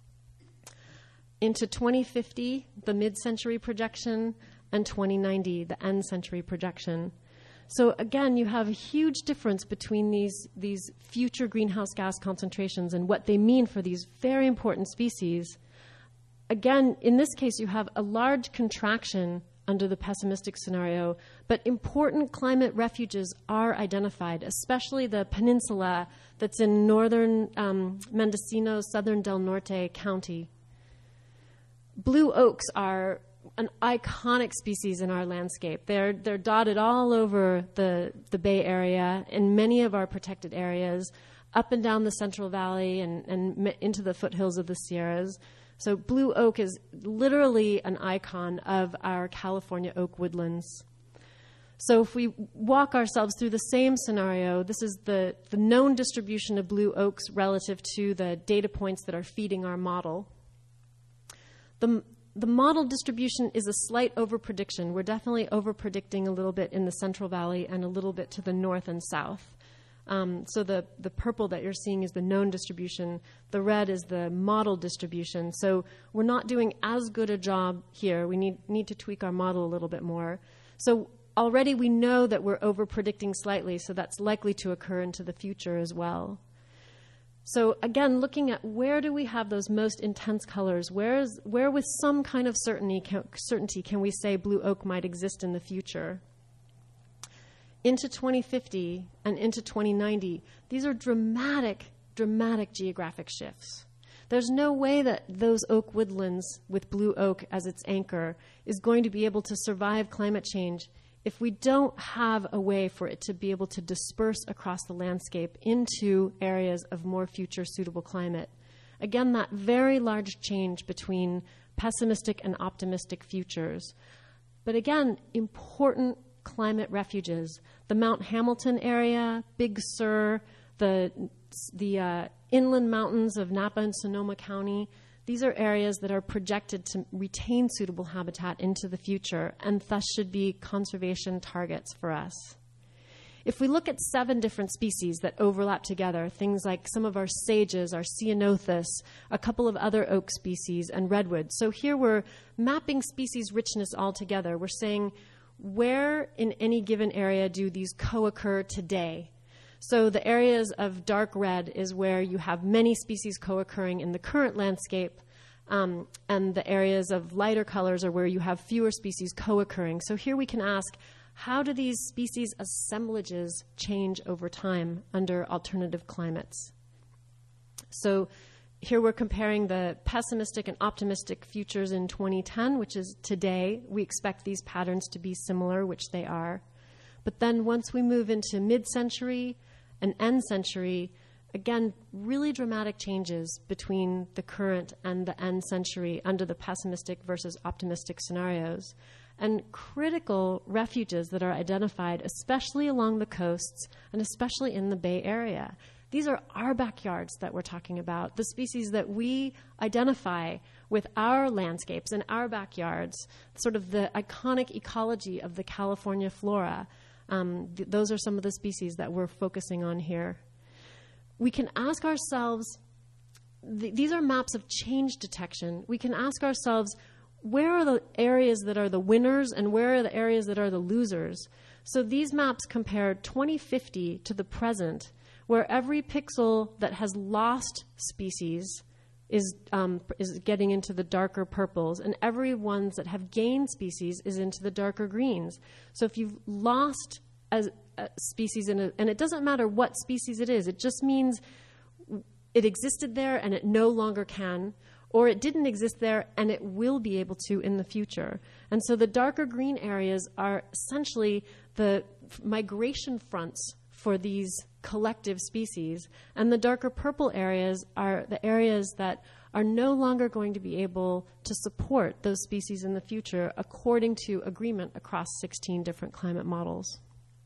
Into twenty fifty, the mid-century projection, and twenty ninety, the end-century projection. So again, you have a huge difference between these, these future greenhouse gas concentrations and what they mean for these very important species. Again, in this case, you have a large contraction under the pessimistic scenario, but important climate refuges are identified, especially the peninsula that's in northern um, Mendocino, southern Del Norte County. Blue oaks are an iconic species in our landscape. They're they're dotted all over the, the Bay Area, in many of our protected areas, up and down the Central Valley and, and into the foothills of the Sierras. So blue oak is literally an icon of our California oak woodlands. So if we walk ourselves through the same scenario, this is the, the known distribution of blue oaks relative to the data points that are feeding our model. The The model distribution is a slight overprediction. We're definitely overpredicting a little bit in the Central Valley and a little bit to the north and south. Um, so the, the purple that you're seeing is the known distribution. The red is the model distribution. So we're not doing as good a job here. We need, need to tweak our model a little bit more. So already we know that we're over-predicting slightly, so that's likely to occur into the future as well. So again, looking at where do we have those most intense colors, where, is, where with some kind of certainty can, certainty can we say blue oak might exist in the future? Into twenty fifty and into twenty ninety, these are dramatic, dramatic geographic shifts. There's no way that those oak woodlands with blue oak as its anchor is going to be able to survive climate change if we don't have a way for it to be able to disperse across the landscape into areas of more future suitable climate. Again, that very large change between pessimistic and optimistic futures. But again, important climate refuges. The Mount Hamilton area, Big Sur, the, the uh, inland mountains of Napa and Sonoma County, these are areas that are projected to retain suitable habitat into the future and thus should be conservation targets for us. If we look at seven different species that overlap together, things like some of our sages, our ceanothus, a couple of other oak species, and redwood. So here we're mapping species richness all together. We're saying where in any given area do these co-occur today? So the areas of dark red is where you have many species co-occurring in the current landscape, um, and the areas of lighter colors are where you have fewer species co-occurring. So here we can ask, how do these species assemblages change over time under alternative climates? So here we're comparing the pessimistic and optimistic futures in twenty ten, which is today. We expect these patterns to be similar, which they are. But then once we move into mid-century and end century, again, really dramatic changes between the current and the end century under the pessimistic versus optimistic scenarios, and critical refuges that are identified, especially along the coasts and especially in the Bay Area. These are our backyards that we're talking about, the species that we identify with our landscapes and our backyards, sort of the iconic ecology of the California flora. Um, th- those are some of the species that we're focusing on here. We can ask ourselves, th- these are maps of change detection. We can ask ourselves, where are the areas that are the winners and where are the areas that are the losers? So these maps compare twenty fifty to the present, where every pixel that has lost species is um, is getting into the darker purples, and every ones that have gained species is into the darker greens. So if you've lost a, a species, in a, and it doesn't matter what species it is, it just means it existed there and it no longer can, or it didn't exist there and it will be able to in the future. And so the darker green areas are essentially the migration fronts for these collective species, and the darker purple areas are the areas that are no longer going to be able to support those species in the future according to agreement across sixteen different climate models.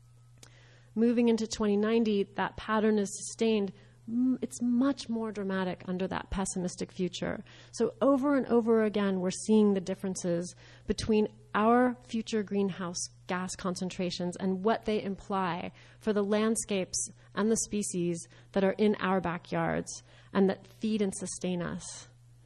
Moving into twenty ninety, that pattern is sustained. It's much more dramatic under that pessimistic future. So over and over again, we're seeing the differences between our future greenhouse gas concentrations and what they imply for the landscapes and the species that are in our backyards and that feed and sustain us.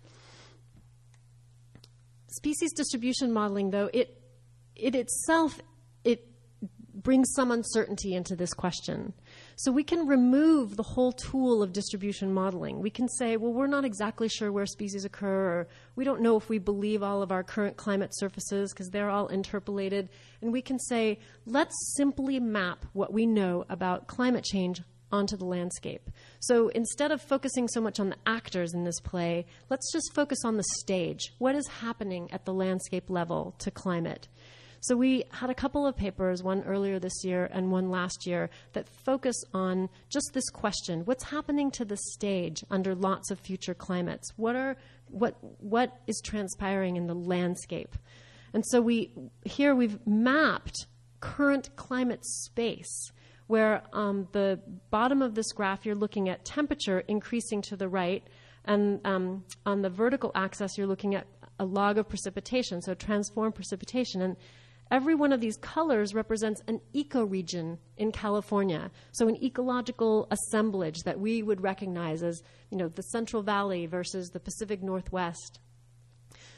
Species distribution modeling, though, it, it itself, it brings some uncertainty into this question. So we can remove the whole tool of distribution modeling. We can say, well, we're not exactly sure where species occur, or we don't know if we believe all of our current climate surfaces because they're all interpolated. And we can say, let's simply map what we know about climate change onto the landscape. So instead of focusing so much on the actors in this play, let's just focus on the stage. What is happening at the landscape level to climate? So we had a couple of papers, one earlier this year and one last year, that focus on just this question: what's happening to the stage under lots of future climates? What are what what is transpiring in the landscape? And so we here we've mapped current climate space, where um, the bottom of this graph you're looking at temperature increasing to the right, and um, on the vertical axis you're looking at a log of precipitation, so transformed precipitation. And every one of these colors represents an ecoregion in California, so an ecological assemblage that we would recognize as, you know, the Central Valley versus the Pacific Northwest.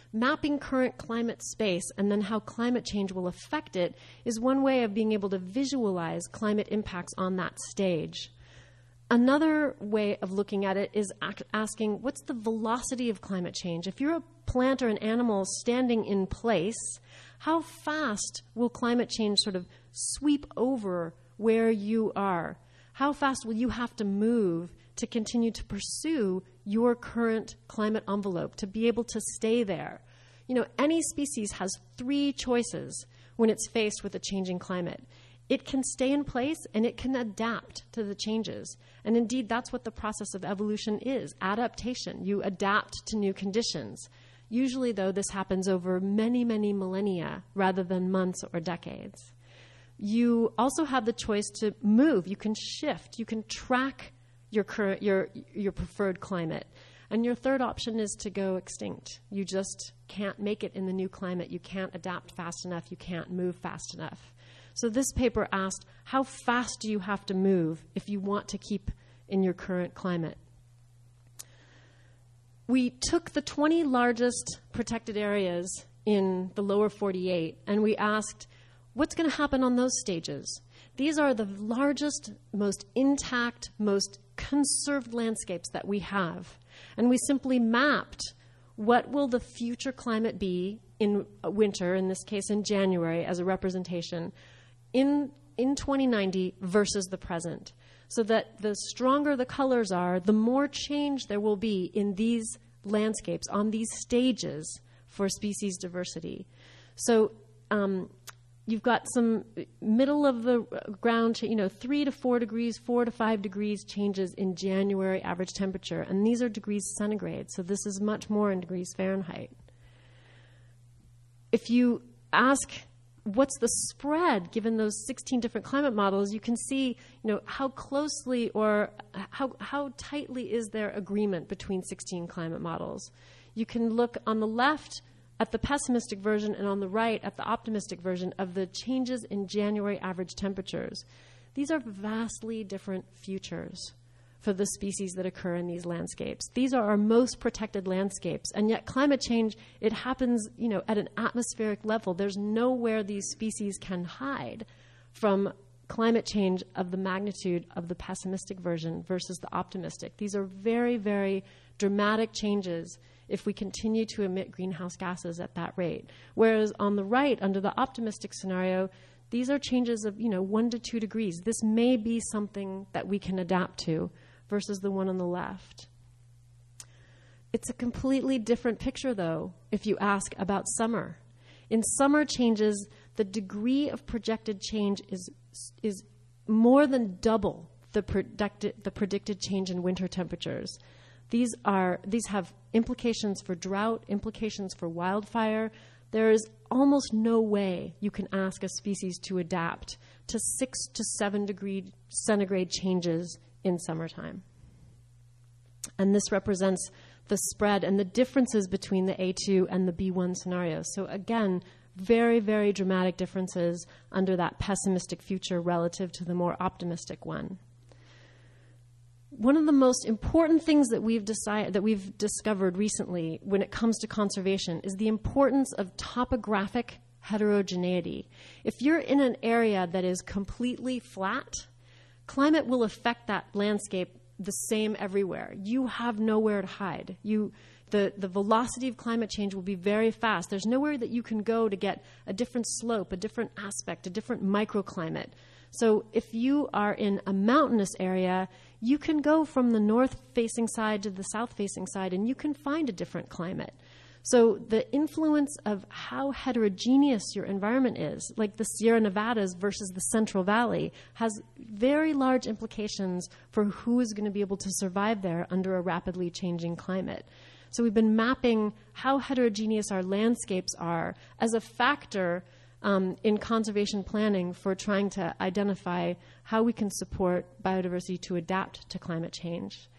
Mapping current climate space and then how climate change will affect it is one way of being able to visualize climate impacts on that stage. Another way of looking at it is asking, what's the velocity of climate change? If you're a plant or an animal standing in place, how fast will climate change sort of sweep over where you are? How fast will you have to move to continue to pursue your current climate envelope, to be able to stay there? You know, any species has three choices when it's faced with a changing climate. It can stay in place and it can adapt to the changes. And indeed, that's what the process of evolution is, adaptation. You adapt to new conditions. Usually, though, this happens over many, many millennia rather than months or decades. You also have the choice to move. You can shift. You can track your current, your, your preferred climate. And your third option is to go extinct. You just can't make it in the new climate. You can't adapt fast enough. You can't move fast enough. So this paper asked, how fast do you have to move if you want to keep in your current climate? We took the twenty largest protected areas in the lower forty-eight, and we asked, what's going to happen on those stages? These are the largest, most intact, most conserved landscapes that we have. And we simply mapped what will the future climate be in winter, in this case in January, as a representation, in, in twenty ninety versus the present. So that the stronger the colors are, the more change there will be in these landscapes, on these stages for species diversity. So um, you've got some middle of the ground, you know, three to four degrees, four to five degrees changes in January average temperature. And these are degrees centigrade, so this is much more in degrees Fahrenheit. If you ask what's the spread given those sixteen different climate models, you can see, you know, how closely or how, how tightly is there agreement between sixteen climate models. You can look on the left at the pessimistic version and on the right at the optimistic version of the changes in January average temperatures. These are vastly different futures for the species that occur in these landscapes. These are our most protected landscapes, and yet climate change, it happens, you know, at an atmospheric level. There's nowhere these species can hide from climate change of the magnitude of the pessimistic version versus the optimistic. These are very, very dramatic changes if we continue to emit greenhouse gases at that rate. Whereas on the right, under the optimistic scenario, these are changes of, you know, one to two degrees. This may be something that we can adapt to versus the one on the left. It's a completely different picture, though, if you ask about summer. In summer changes, the degree of projected change is, is more than double the predicted, the predicted change in winter temperatures. These are these have implications for drought, implications for wildfire. There is almost no way you can ask a species to adapt to six to seven degree centigrade changes in summertime. And this represents the spread and the differences between the A two and the B one scenarios. So again, very, very dramatic differences under that pessimistic future relative to the more optimistic one. One of the most important things that we've decided, that we've discovered recently when it comes to conservation is the importance of topographic heterogeneity. If you're in an area that is completely flat, climate will affect that landscape the same everywhere. You have nowhere to hide. You, the, the velocity of climate change will be very fast. There's nowhere that you can go to get a different slope, a different aspect, a different microclimate. So if you are in a mountainous area, you can go from the north-facing side to the south-facing side, and you can find a different climate. So the influence of how heterogeneous your environment is, like the Sierra Nevadas versus the Central Valley, has very large implications for who is going to be able to survive there under a rapidly changing climate. So we've been mapping how heterogeneous our landscapes are as a factor um, in conservation planning for trying to identify how we can support biodiversity to adapt to climate change.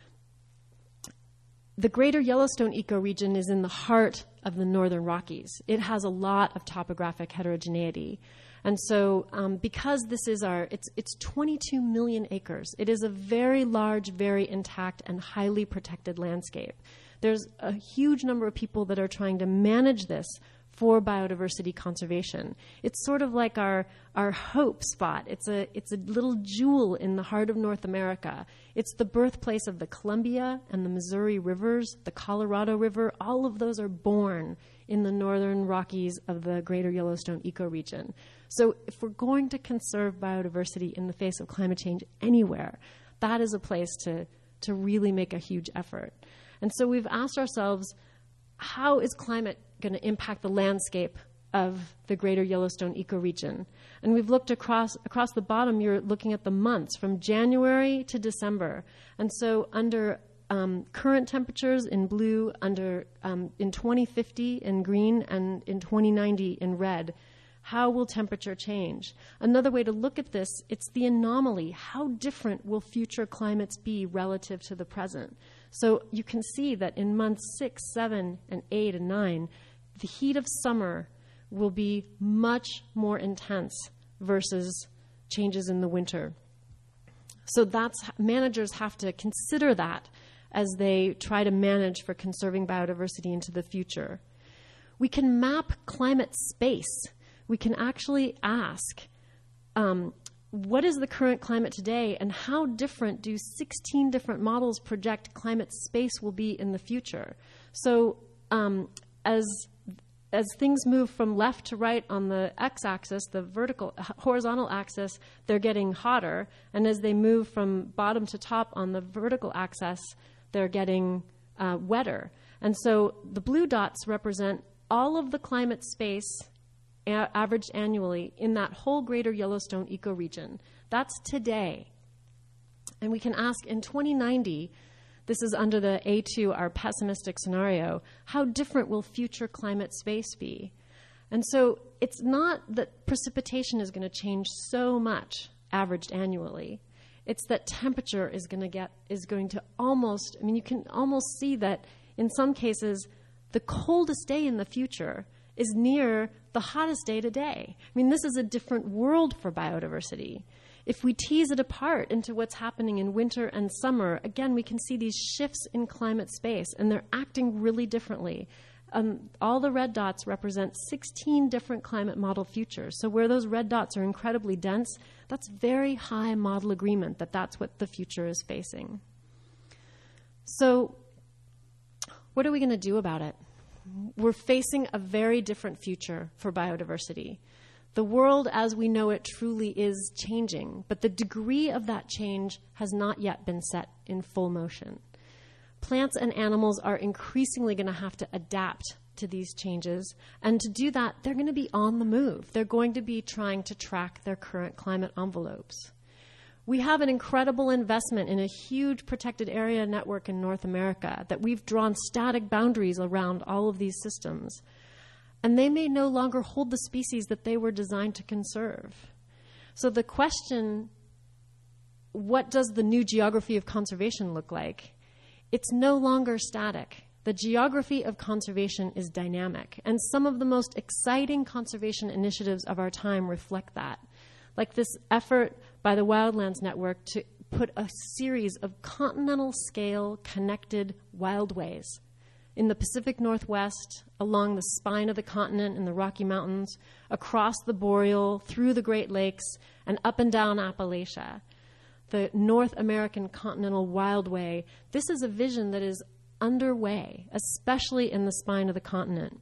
The greater Yellowstone ecoregion is in the heart of the Northern Rockies. It has a lot of topographic heterogeneity. And so um, because this is our, it's, it's twenty-two million acres. It is a very large, very intact, and highly protected landscape. There's a huge number of people that are trying to manage this for biodiversity conservation. It's sort of like our our hope spot. It's a it's a little jewel in the heart of North America. It's the birthplace of the Columbia and the Missouri rivers, the Colorado River. All of those are born in the northern Rockies of the greater Yellowstone ecoregion. So if we're going to conserve biodiversity in the face of climate change anywhere, that is a place to to really make a huge effort. And so we've asked ourselves, how is climate going to impact the landscape of the greater Yellowstone ecoregion? And we've looked across across the bottom. You're looking at the months from January to December. And so under um, current temperatures in blue, under um, in twenty fifty in green, and in twenty ninety in red, how will temperature change? Another way to look at this, it's the anomaly. How different will future climates be relative to the present? So you can see that in months six, seven, and eight, and nine, the heat of summer will be much more intense versus changes in the winter. So that's, managers have to consider that as they try to manage for conserving biodiversity into the future. We can map climate space. We can actually ask, um, what is the current climate today, and how different do sixteen different models project climate space will be in the future? So um, as as things move from left to right on the x-axis, the vertical, horizontal axis, they're getting hotter, and as they move from bottom to top on the vertical axis, they're getting uh, wetter. And so the blue dots represent all of the climate space a- averaged annually in that whole greater Yellowstone ecoregion. That's today. And we can ask in twenty ninety, this is under the A two, our pessimistic scenario, how different will future climate space be? And so it's not that precipitation is going to change so much averaged annually. It's that temperature is going to get, is going to almost, I mean, you can almost see that in some cases, the coldest day in the future is near the hottest day today. I mean, this is a different world for biodiversity. If we tease it apart into what's happening in winter and summer, again, we can see these shifts in climate space, and they're acting really differently. Um, all the red dots represent sixteen different climate model futures. So where those red dots are incredibly dense, that's very high model agreement that that's what the future is facing. So what are we going to do about it? We're facing a very different future for biodiversity. The world as we know it truly is changing, but the degree of that change has not yet been set in full motion. Plants and animals are increasingly going to have to adapt to these changes, and to do that, they're going to be on the move. They're going to be trying to track their current climate envelopes. We have an incredible investment in a huge protected area network in North America that we've drawn static boundaries around all of these systems. And they may no longer hold the species that they were designed to conserve. So the question, what does the new geography of conservation look like? It's no longer static. The geography of conservation is dynamic. And some of the most exciting conservation initiatives of our time reflect that. Like this effort by the Wildlands Network to put a series of continental scale connected wildways in the Pacific Northwest, along the spine of the continent in the Rocky Mountains, across the Boreal, through the Great Lakes, and up and down Appalachia. The North American Continental Wildway, this is a vision that is underway, especially in the spine of the continent.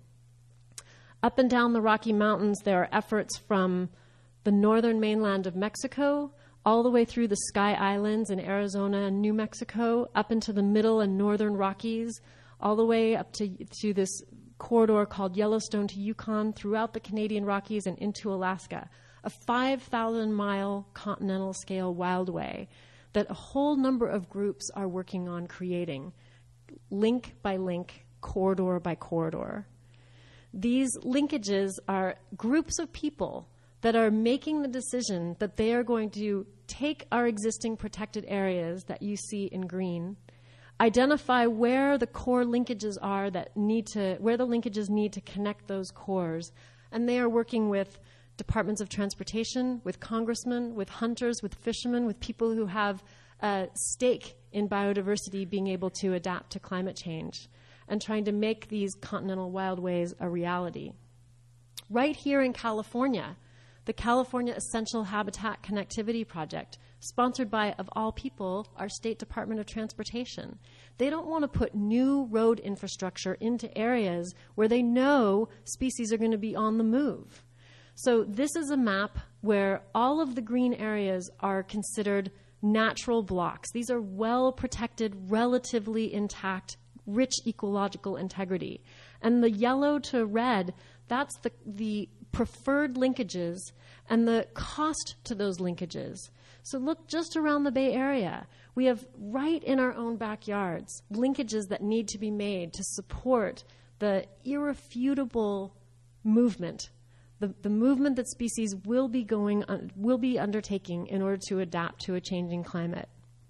Up and down the Rocky Mountains, there are efforts from the northern mainland of Mexico, all the way through the Sky Islands in Arizona and New Mexico, up into the middle and northern Rockies, all the way up to, to this corridor called Yellowstone to Yukon, throughout the Canadian Rockies and into Alaska, a five thousand mile continental scale wildway that a whole number of groups are working on creating, link by link, corridor by corridor. These linkages are groups of people that are making the decision that they are going to take our existing protected areas that you see in green, identify where the core linkages are that need to, where the linkages need to connect those cores. And they are working with departments of transportation, with congressmen, with hunters, with fishermen, with people who have a stake in biodiversity being able to adapt to climate change. and trying to make these continental wildways a reality. Right here in California, the California Essential Habitat Connectivity Project, sponsored by, of all people, our State Department of Transportation. They don't want to put new road infrastructure into areas where they know species are going to be on the move. So this is a map where all of the green areas are considered natural blocks. These are well-protected, relatively intact, rich ecological integrity. And the yellow to red, that's the, the preferred linkages and the cost to those linkages. So look just around the Bay Area. We have right in our own backyards linkages that need to be made to support the irrefutable movement, the, the movement that species will be going, uh, will be undertaking in order to adapt to a changing climate.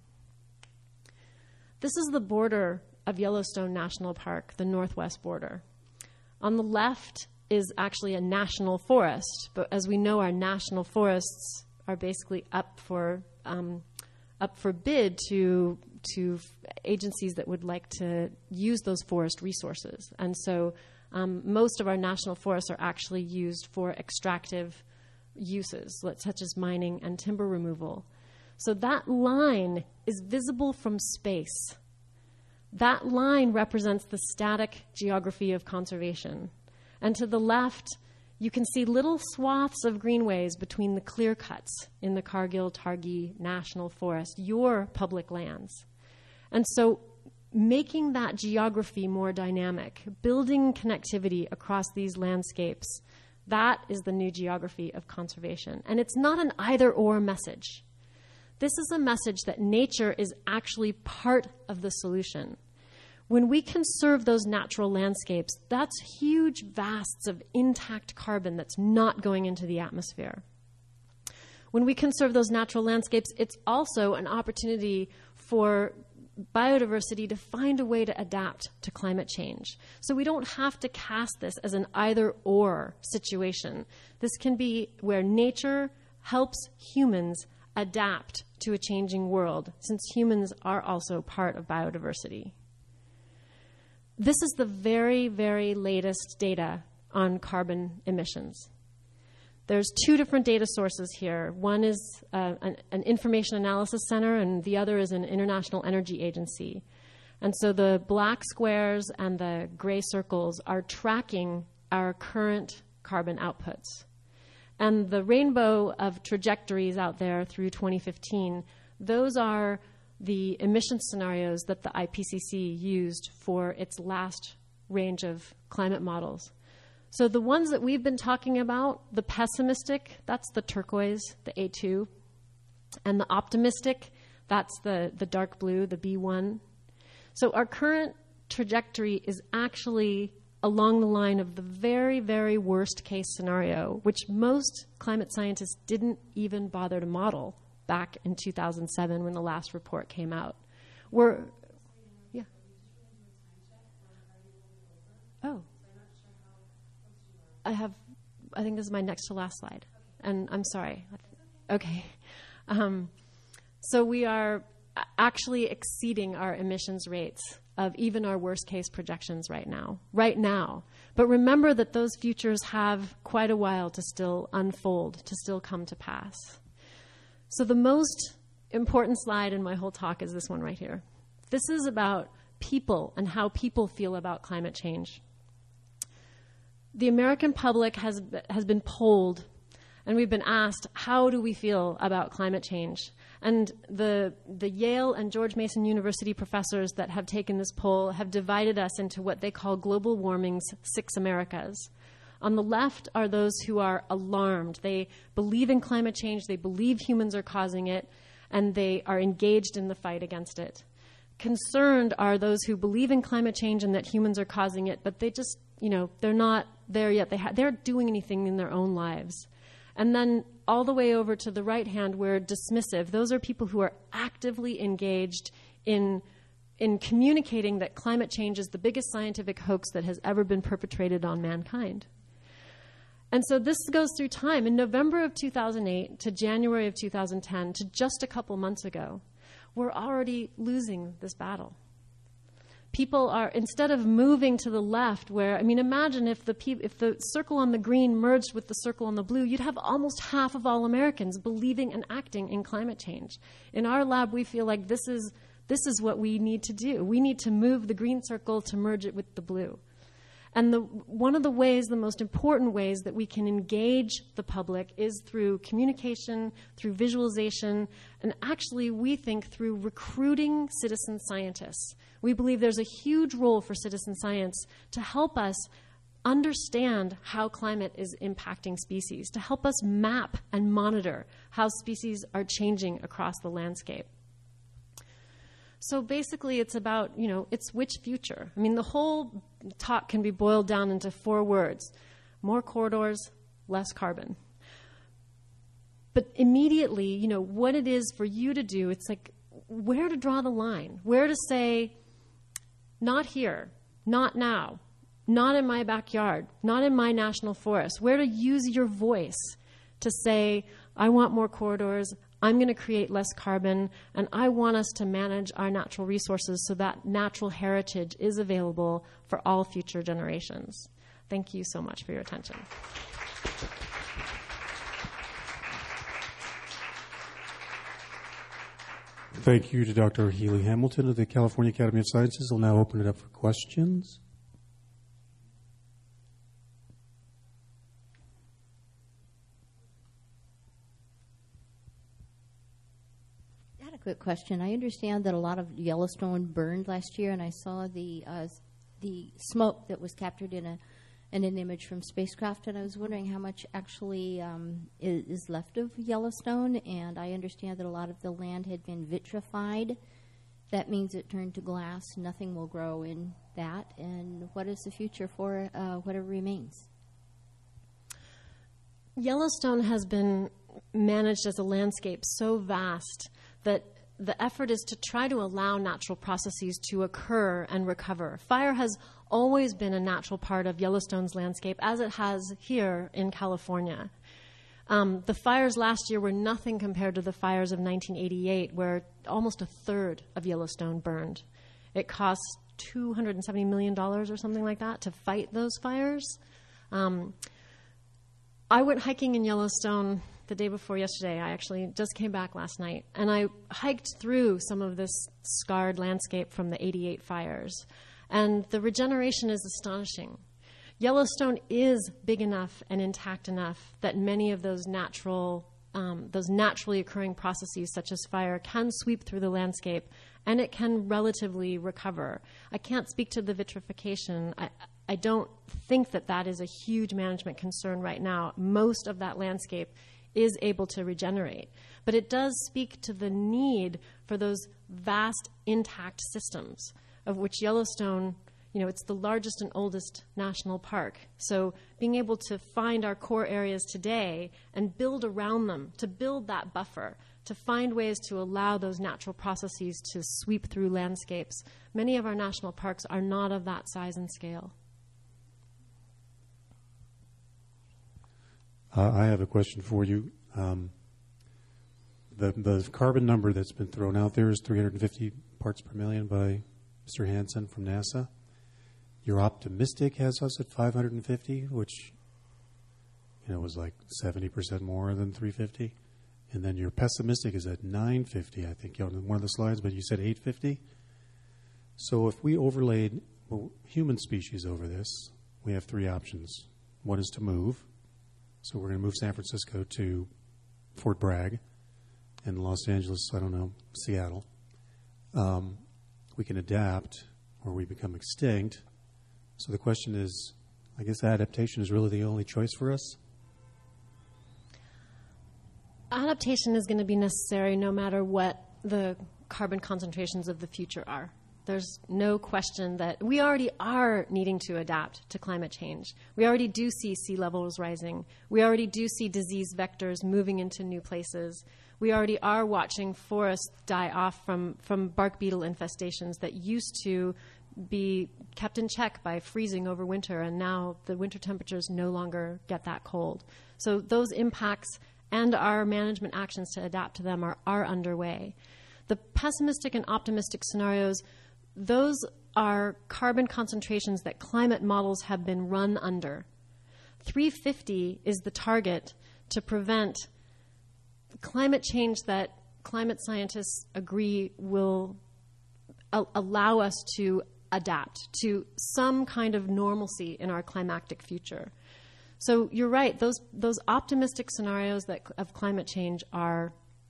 This is the border of Yellowstone National Park, the northwest border. On the left is actually a national forest, but as we know, our national forests are basically up for um, up for bid to to agencies that would like to use those forest resources. And so um, most of our national forests are actually used for extractive uses, such as mining and timber removal. So that line is visible from space. That line represents the static geography of conservation. And to the left, you can see little swaths of greenways between the clear cuts in the Cargill-Targhee National Forest, your public lands. And so making that geography more dynamic, building connectivity across these landscapes, that is the new geography of conservation. And it's not an either-or message. This is a message that nature is actually part of the solution. When we conserve those natural landscapes, that's huge vasts of intact carbon that's not going into the atmosphere. When we conserve those natural landscapes, it's also an opportunity for biodiversity to find a way to adapt to climate change. So we don't have to cast this as an either-or situation. This can be where nature helps humans adapt to a changing world, since humans are also part of biodiversity. This is the very, very latest data on carbon emissions. There's two different data sources here. One is uh, an, an information analysis center, and the other is an international energy agency. And so the black squares and the gray circles are tracking our current carbon outputs. And the rainbow of trajectories out there through twenty fifteen, those are the emission scenarios that the I P C C used for its last range of climate models. So the ones that we've been talking about, the pessimistic, that's the turquoise, the A two, and the optimistic, that's the, the dark blue, the B one. So our current trajectory is actually along the line of the very, very worst case scenario, which most climate scientists didn't even bother to model back in two thousand seven when the last report came out. We're, yeah. Oh. I have, I think this is my next to last slide. And I'm sorry. Okay. Um, so we are actually exceeding our emissions rates of even our worst case projections right now, right now. But remember that those futures have quite a while to still unfold, to still come to pass. So the most important slide in my whole talk is this one right here. This is about people and how people feel about climate change. The American public has, has been polled, and we've been asked, how do we feel about climate change? And the, the Yale and George Mason University professors that have taken this poll have divided us into what they call global warming's six Americas. On the left are those who are alarmed. They believe in climate change, they believe humans are causing it, and they are engaged in the fight against it. Concerned are those who believe in climate change and that humans are causing it, but they just, you know, they're not there yet. They ha- they're doing anything in their own lives. And then all the way over to the right hand, we're dismissive. Those are people who are actively engaged in in communicating that climate change is the biggest scientific hoax that has ever been perpetrated on mankind. And so this goes through time. In November of two thousand eight to January of two thousand ten to just a couple months ago, we're already losing this battle. People are, instead of moving to the left where, I mean, imagine if the pe- if the circle on the green merged with the circle on the blue, you'd have almost half of all Americans believing and acting in climate change. In our lab, we feel like this is this is what we need to do. We need to move the green circle to merge it with the blue. And the, one of the ways, the most important ways that we can engage the public is through communication, through visualization, and actually we think through recruiting citizen scientists. We believe there's a huge role for citizen science to help us understand how climate is impacting species, to help us map and monitor how species are changing across the landscape. So basically it's about, you know, it's which future? I mean, the whole talk can be boiled down into four words: more corridors, less carbon. But immediately, you know, what it is for you to do, it's like where to draw the line, where to say, not here, not now, not in my backyard, not in my national forest, where to use your voice to say, I want more corridors, I'm going to create less carbon, and I want us to manage our natural resources so that natural heritage is available for all future generations. Thank you so much for your attention. Thank you to Doctor Healy Hamilton of the California Academy of Sciences. I'll now open it up for questions. Quick question. I understand that a lot of Yellowstone burned last year, and I saw the uh, the smoke that was captured in a in an image from spacecraft, and I was wondering how much actually um, is, is left of Yellowstone. And I understand that a lot of the land had been vitrified. That means it turned to glass. Nothing will grow in that. And what is the future for uh, whatever remains? Yellowstone has been managed as a landscape so vast that the effort is to try to allow natural processes to occur and recover. Fire has always been a natural part of Yellowstone's landscape, as it has here in California. Um, the fires last year were nothing compared to the fires of nineteen eighty-eight, where almost a third of Yellowstone burned. It cost two hundred seventy million dollars or something like that to fight those fires. Um, I went hiking in Yellowstone the day before yesterday. I actually just came back last night, and I hiked through some of this scarred landscape from the eighty-eight fires, and the regeneration is astonishing. Yellowstone is big enough and intact enough that many of those natural, um, those naturally occurring processes, such as fire, can sweep through the landscape, and it can relatively recover. I can't speak to the vitrification. I, I don't think that that is a huge management concern right now. Most of that landscape is able to regenerate. But it does speak to the need for those vast intact systems, of which Yellowstone, you know, it's the largest and oldest national park. So being able to find our core areas today and build around them, to build that buffer, to find ways to allow those natural processes to sweep through landscapes. Many of our national parks are not of that size and scale. Uh, I have a question for you. Um, the, the carbon number that's been thrown out there is three hundred fifty parts per million by Mister Hansen from NASA. Your optimistic has us at five hundred fifty, which, you know, was like seventy percent more than three hundred fifty. And then your pessimistic is at nine hundred fifty, I think, on one of the slides, but you said eight hundred fifty. So if we overlaid well, human species over this, we have three options. One is to move. So we're going to move San Francisco to Fort Bragg, and Los Angeles, I don't know, Seattle. Um, we can adapt, or we become extinct. So the question is, I guess adaptation is really the only choice for us? Adaptation is going to be necessary no matter what the carbon concentrations of the future are. There's no question that we already are needing to adapt to climate change. We already do see sea levels rising. We already do see disease vectors moving into new places. We already are watching forests die off from, from bark beetle infestations that used to be kept in check by freezing over winter, and now the winter temperatures no longer get that cold. So those impacts and our management actions to adapt to them are, are underway. The pessimistic and optimistic scenarios, those are carbon concentrations that climate models have been run under. three fifty is the target to prevent climate change that climate scientists agree will a- allow us to adapt to some kind of normalcy in our climactic future. So you're right, those those optimistic scenarios that, of climate change are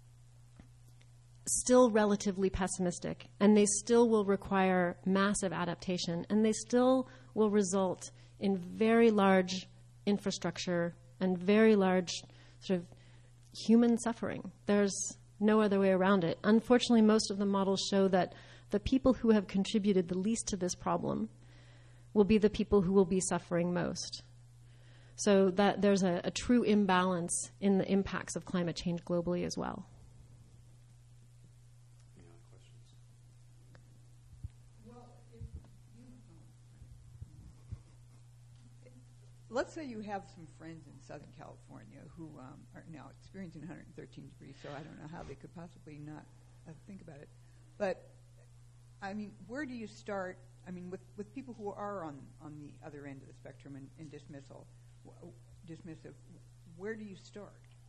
still relatively pessimistic, and they still will require massive adaptation, and they still will result in very large infrastructure and very large sort of human suffering. There's no other way around it. Unfortunately, most of the models show that the people who have contributed the least to this problem will be the people who will be suffering most. So that there's a, a true imbalance in the impacts of climate change globally as well. Any other questions? Well, if you, let's say you have some friends in Southern California who um, are now experiencing one hundred thirteen degrees, so I don't know how they could possibly not uh, think about it. But, I mean, where do you start, I mean, with, with people who are on, on the other end of the spectrum in, in dismissal, w- dismissive, where do you start?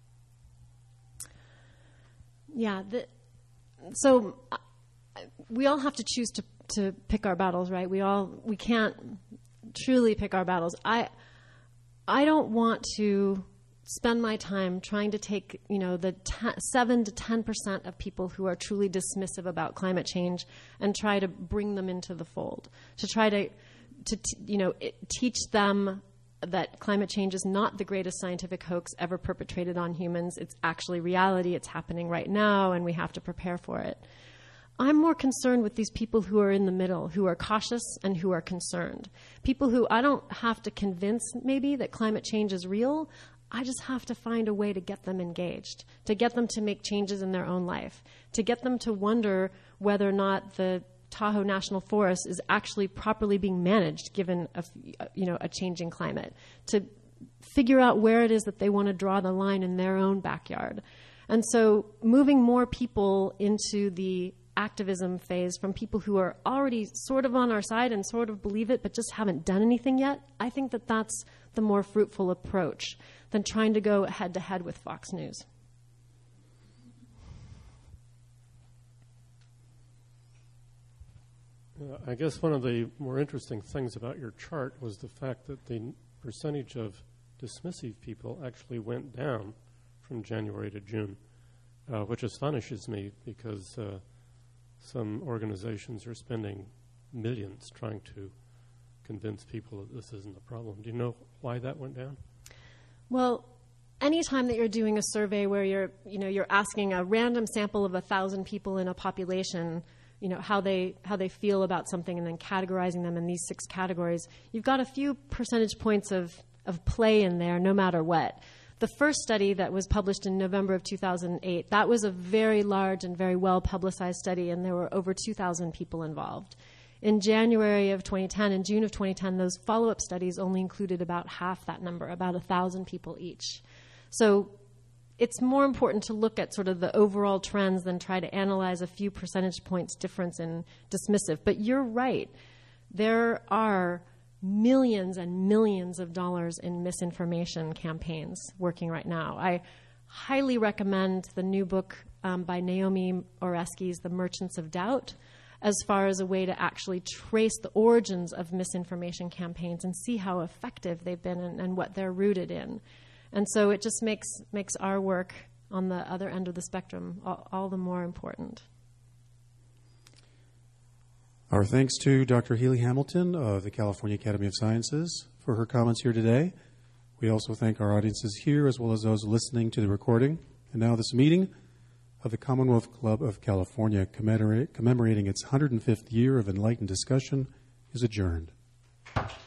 Yeah, the, so uh, we all have to choose to, to pick our battles, right? We all, we can't truly pick our battles. I, I don't want to spend my time trying to take, you know, the ten, seven to ten percent of people who are truly dismissive about climate change and try to bring them into the fold, to try to, to t- you know, it, teach them that climate change is not the greatest scientific hoax ever perpetrated on humans. It's actually reality. It's happening right now, and we have to prepare for it. I'm more concerned with these people who are in the middle, who are cautious and who are concerned. People who I don't have to convince maybe that climate change is real. I just have to find a way to get them engaged, to get them to make changes in their own life, to get them to wonder whether or not the Tahoe National Forest is actually properly being managed given a, you know, a changing climate, to figure out where it is that they want to draw the line in their own backyard. And so moving more people into the activism phase from people who are already sort of on our side and sort of believe it but just haven't done anything yet, I think that that's the more fruitful approach than trying to go head-to-head with Fox News. Uh, I guess one of the more interesting things about your chart was the fact that the percentage of dismissive people actually went down from January to June, uh, which astonishes me because uh, some organizations are spending millions trying to convince people that this isn't a problem. Do you know why that went down? Well, anytime that you're doing a survey where you're, you know, you're asking a random sample of a thousand people in a population, you know, how they how they feel about something and then categorizing them in these six categories, you've got a few percentage points of, of play in there no matter what. The first study that was published in November of two thousand eight, that was a very large and very well-publicized study, and there were over two thousand people involved. In January of twenty ten and June of twenty ten, those follow-up studies only included about half that number, about one thousand people each. So it's more important to look at sort of the overall trends than try to analyze a few percentage points difference in dismissive. But you're right. There are millions and millions of dollars in misinformation campaigns working right now. I highly recommend the new book um, by Naomi Oreskes, The Merchants of Doubt, as far as a way to actually trace the origins of misinformation campaigns and see how effective they've been and, and what they're rooted in. And so it just makes makes our work on the other end of the spectrum all, all the more important. Our thanks to Doctor Healy Hamilton of the California Academy of Sciences for her comments here today. We also thank our audiences here as well as those listening to the recording. And now this meeting of the Commonwealth Club of California commemorate, commemorating its one hundred fifth year of enlightened discussion is adjourned.